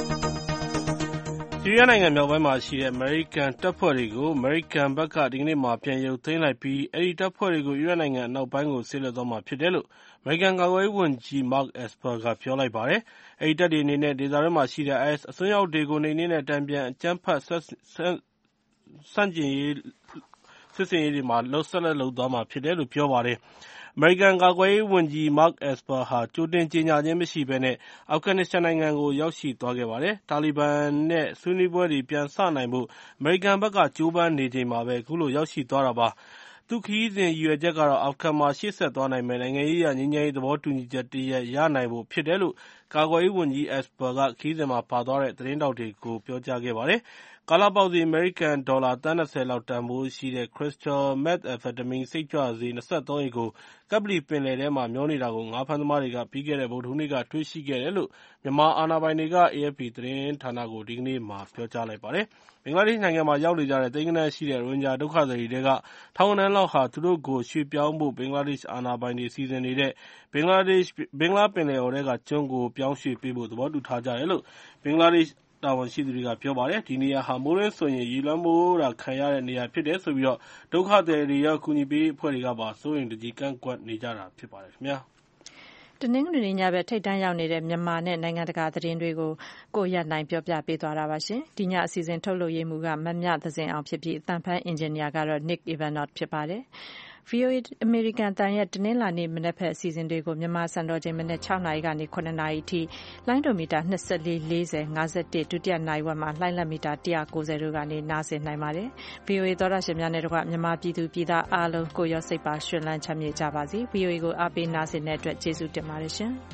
ဆီးရီးယားနိုင်ငံမြောက်ပိုင်းမှာရှိတဲ့အမေရိကန်တပ်ဖွဲ့တွေကိုအမေရိကန်ဘက်ကဒီကနေ့မှာပြန်ရုပ်သိမ်းလိုက်ပြီးအဲဒီတပ်ဖွဲ့တွေကိုအီရတ်နိုင်ငံအနောက်ပိုင်းကိုဆေးလွှတ်သွားမှာဖြစ်တယ်လို့အမေရိကန်ကာကွယ်ရေးဝန်ကြီး Mark Esper ကပြောလိုက်ပါတယ်။အဲဒီတပ်တွေအနေနဲ့ဒေသတွင်းမှာရှိတဲ့ IS အစွန်းရောက်တွေကိုနှိမ်နင်းတဲ့တန်ပြန်အကြမ်းဖက်ဆန့်ကျင်ရေးစစ်ဆင်ရေးတွေမှာဆက်လက်လုပ်သွားမှာဖြစ်တယ်လို့ပြောပါတယ်။အမေရိကန်ကာကွယ်ရေးဝန်ကြီး Mark Esper ဟာကြိုတင်ကြေညာခြင်းမရှိဘဲနဲ့အာဖဂန်နစ္စတန်နိုင်ငံကိုရောက်ရှိသွားခဲ့ပါတယ်။တာလီဘန်နဲ့ဆွေးနွေးပွဲတွေပြန်စနိုင်ဖို့အမေရိကန်ဘက်ကကြိုးပမ်းနေချိန်မှာပဲအခုလိုရောက်ရှိသွားတာပါ။သူ့ခရီးစဉ်ရည်ရွယ်ချက်ကတော့အာဖဂန်မှာရှေ့ဆက်သွားနိုင်မယ့်နိုင်ငံရေးအရငြိမ်းချမ်းရေးသဘောတူညီချက်တရပ်ရနိုင်ဖို့ဖြစ်တယ်လို့ကာကွယ်ရေးဝန်ကြီး Esper ကခရီးစဉ်မှာပါသွားတဲ့သတင်းထောက်တွေကိုပြောကြားခဲ့ပါတယ်။ကာလပေါက်ဈေးအမေရိကန်ဒေါ်လာသန်း20လောက်တန်ဖိုးရှိတဲ့ Crystal Methamphetamine စိတ်ကြွဆေး23အိတ်ကိုကပ္ပလီပင်လယ်ထဲမှာမျောနေတာကိုငါးဖမ်းသမားတွေကပြီးခဲ့တဲ့ဗုဒ္ဓဟူးနေ့ကတွေ့ရှိခဲ့တယ်လို့မြန်မာအာဏာပိုင်တွေက AFP သတင်းဌာနကိုဒီကနေ့မှာပြောကြားလိုက်ပါတယ်။ဘင်္ဂလားဒေ့ရှ်နိုင်ငံမှာရောက်နေကြတဲ့သိန်းဂဏန်းရှိတဲ့ရိုဟင်ဂျာဒုက္ခသည်တွေထဲကထောင်ဂဏန်းလောက်ဟာသူတို့ကိုရွှေ့ပြောင်းဖို့ဘင်္ဂလားဒေ့ရှ်အာဏာပိုင်တွေစီစဉ်နေတဲ့ဘင်္ဂလားပင်လယ်အော်ထဲကကျွန်းကိုပြောင်းရွှေ့ပေးဖို့သဘောတူထားကြတယ်လို့ဘင်္ဂလားဒေ့ရှ်တာဝန်ရှိသူတွေကပြောပါတယ်။ဒီနေရာဟာမိုးရင်းဆိုရင်ရေလွှမ်းမိုးတာခံရတဲ့နေရာဖြစ်တယ်ဆိုပြီးဒုက္ခသည်တွေရောကူညီပေးအဖွဲ့တွေကပါစိုးရိမ်တကြီးကန့်ကွက်နေကြတာဖြစ်ပါတယ်ခင်ဗျာ။တနင်္ဂနွေနေ့ညဘက်ထိပ်တန်းရောက်နေတဲ့မြန်မာနဲ့နိုင်ငံတကာသတင်းတွေကိုကိုရနိုင်ပြောပြပေးသွားတာပါရှင်။ဒီညအစီအစဉ်ထုတ်လုပ်ရေးမှူးကမမြသဇင်အောင်ဖြစ်ပြီးအသံဖန်အင်ဂျင်နီယာကတော့ Nick Ivanov ဖြစ်ပါတယ်။ VOA အမေရိကန်တန်ရဲ့တနင်္လာနေ့မနက်ဖက်အစီအစဉ်တွေကိုမြန်မာစံတော်ချိန်မနက်6နာရီကနေ9နာရီအထိလိုင်းဒိုမီတာ24 40 51ဒုတိယနိုင်ဝက်မှာလိုင်းလက်မီတာ190တို့ကနေနားဆင်နိုင်ပါတယ်။ VOA သောတာရှင်များနဲ့တကွမြန်မာပြည်သူပြည်သားအားလုံးကိုရောစိတ်ပါရှင်လန်းချမ်းမြေ့ကြပါစေ။ VOA ကိုအားပေးနားဆင်တဲ့အတွက်ကျေးဇူးတင်ပါတယ်ရှင်။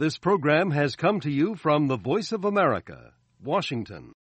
This program has come to you from the Voice of America, Washington.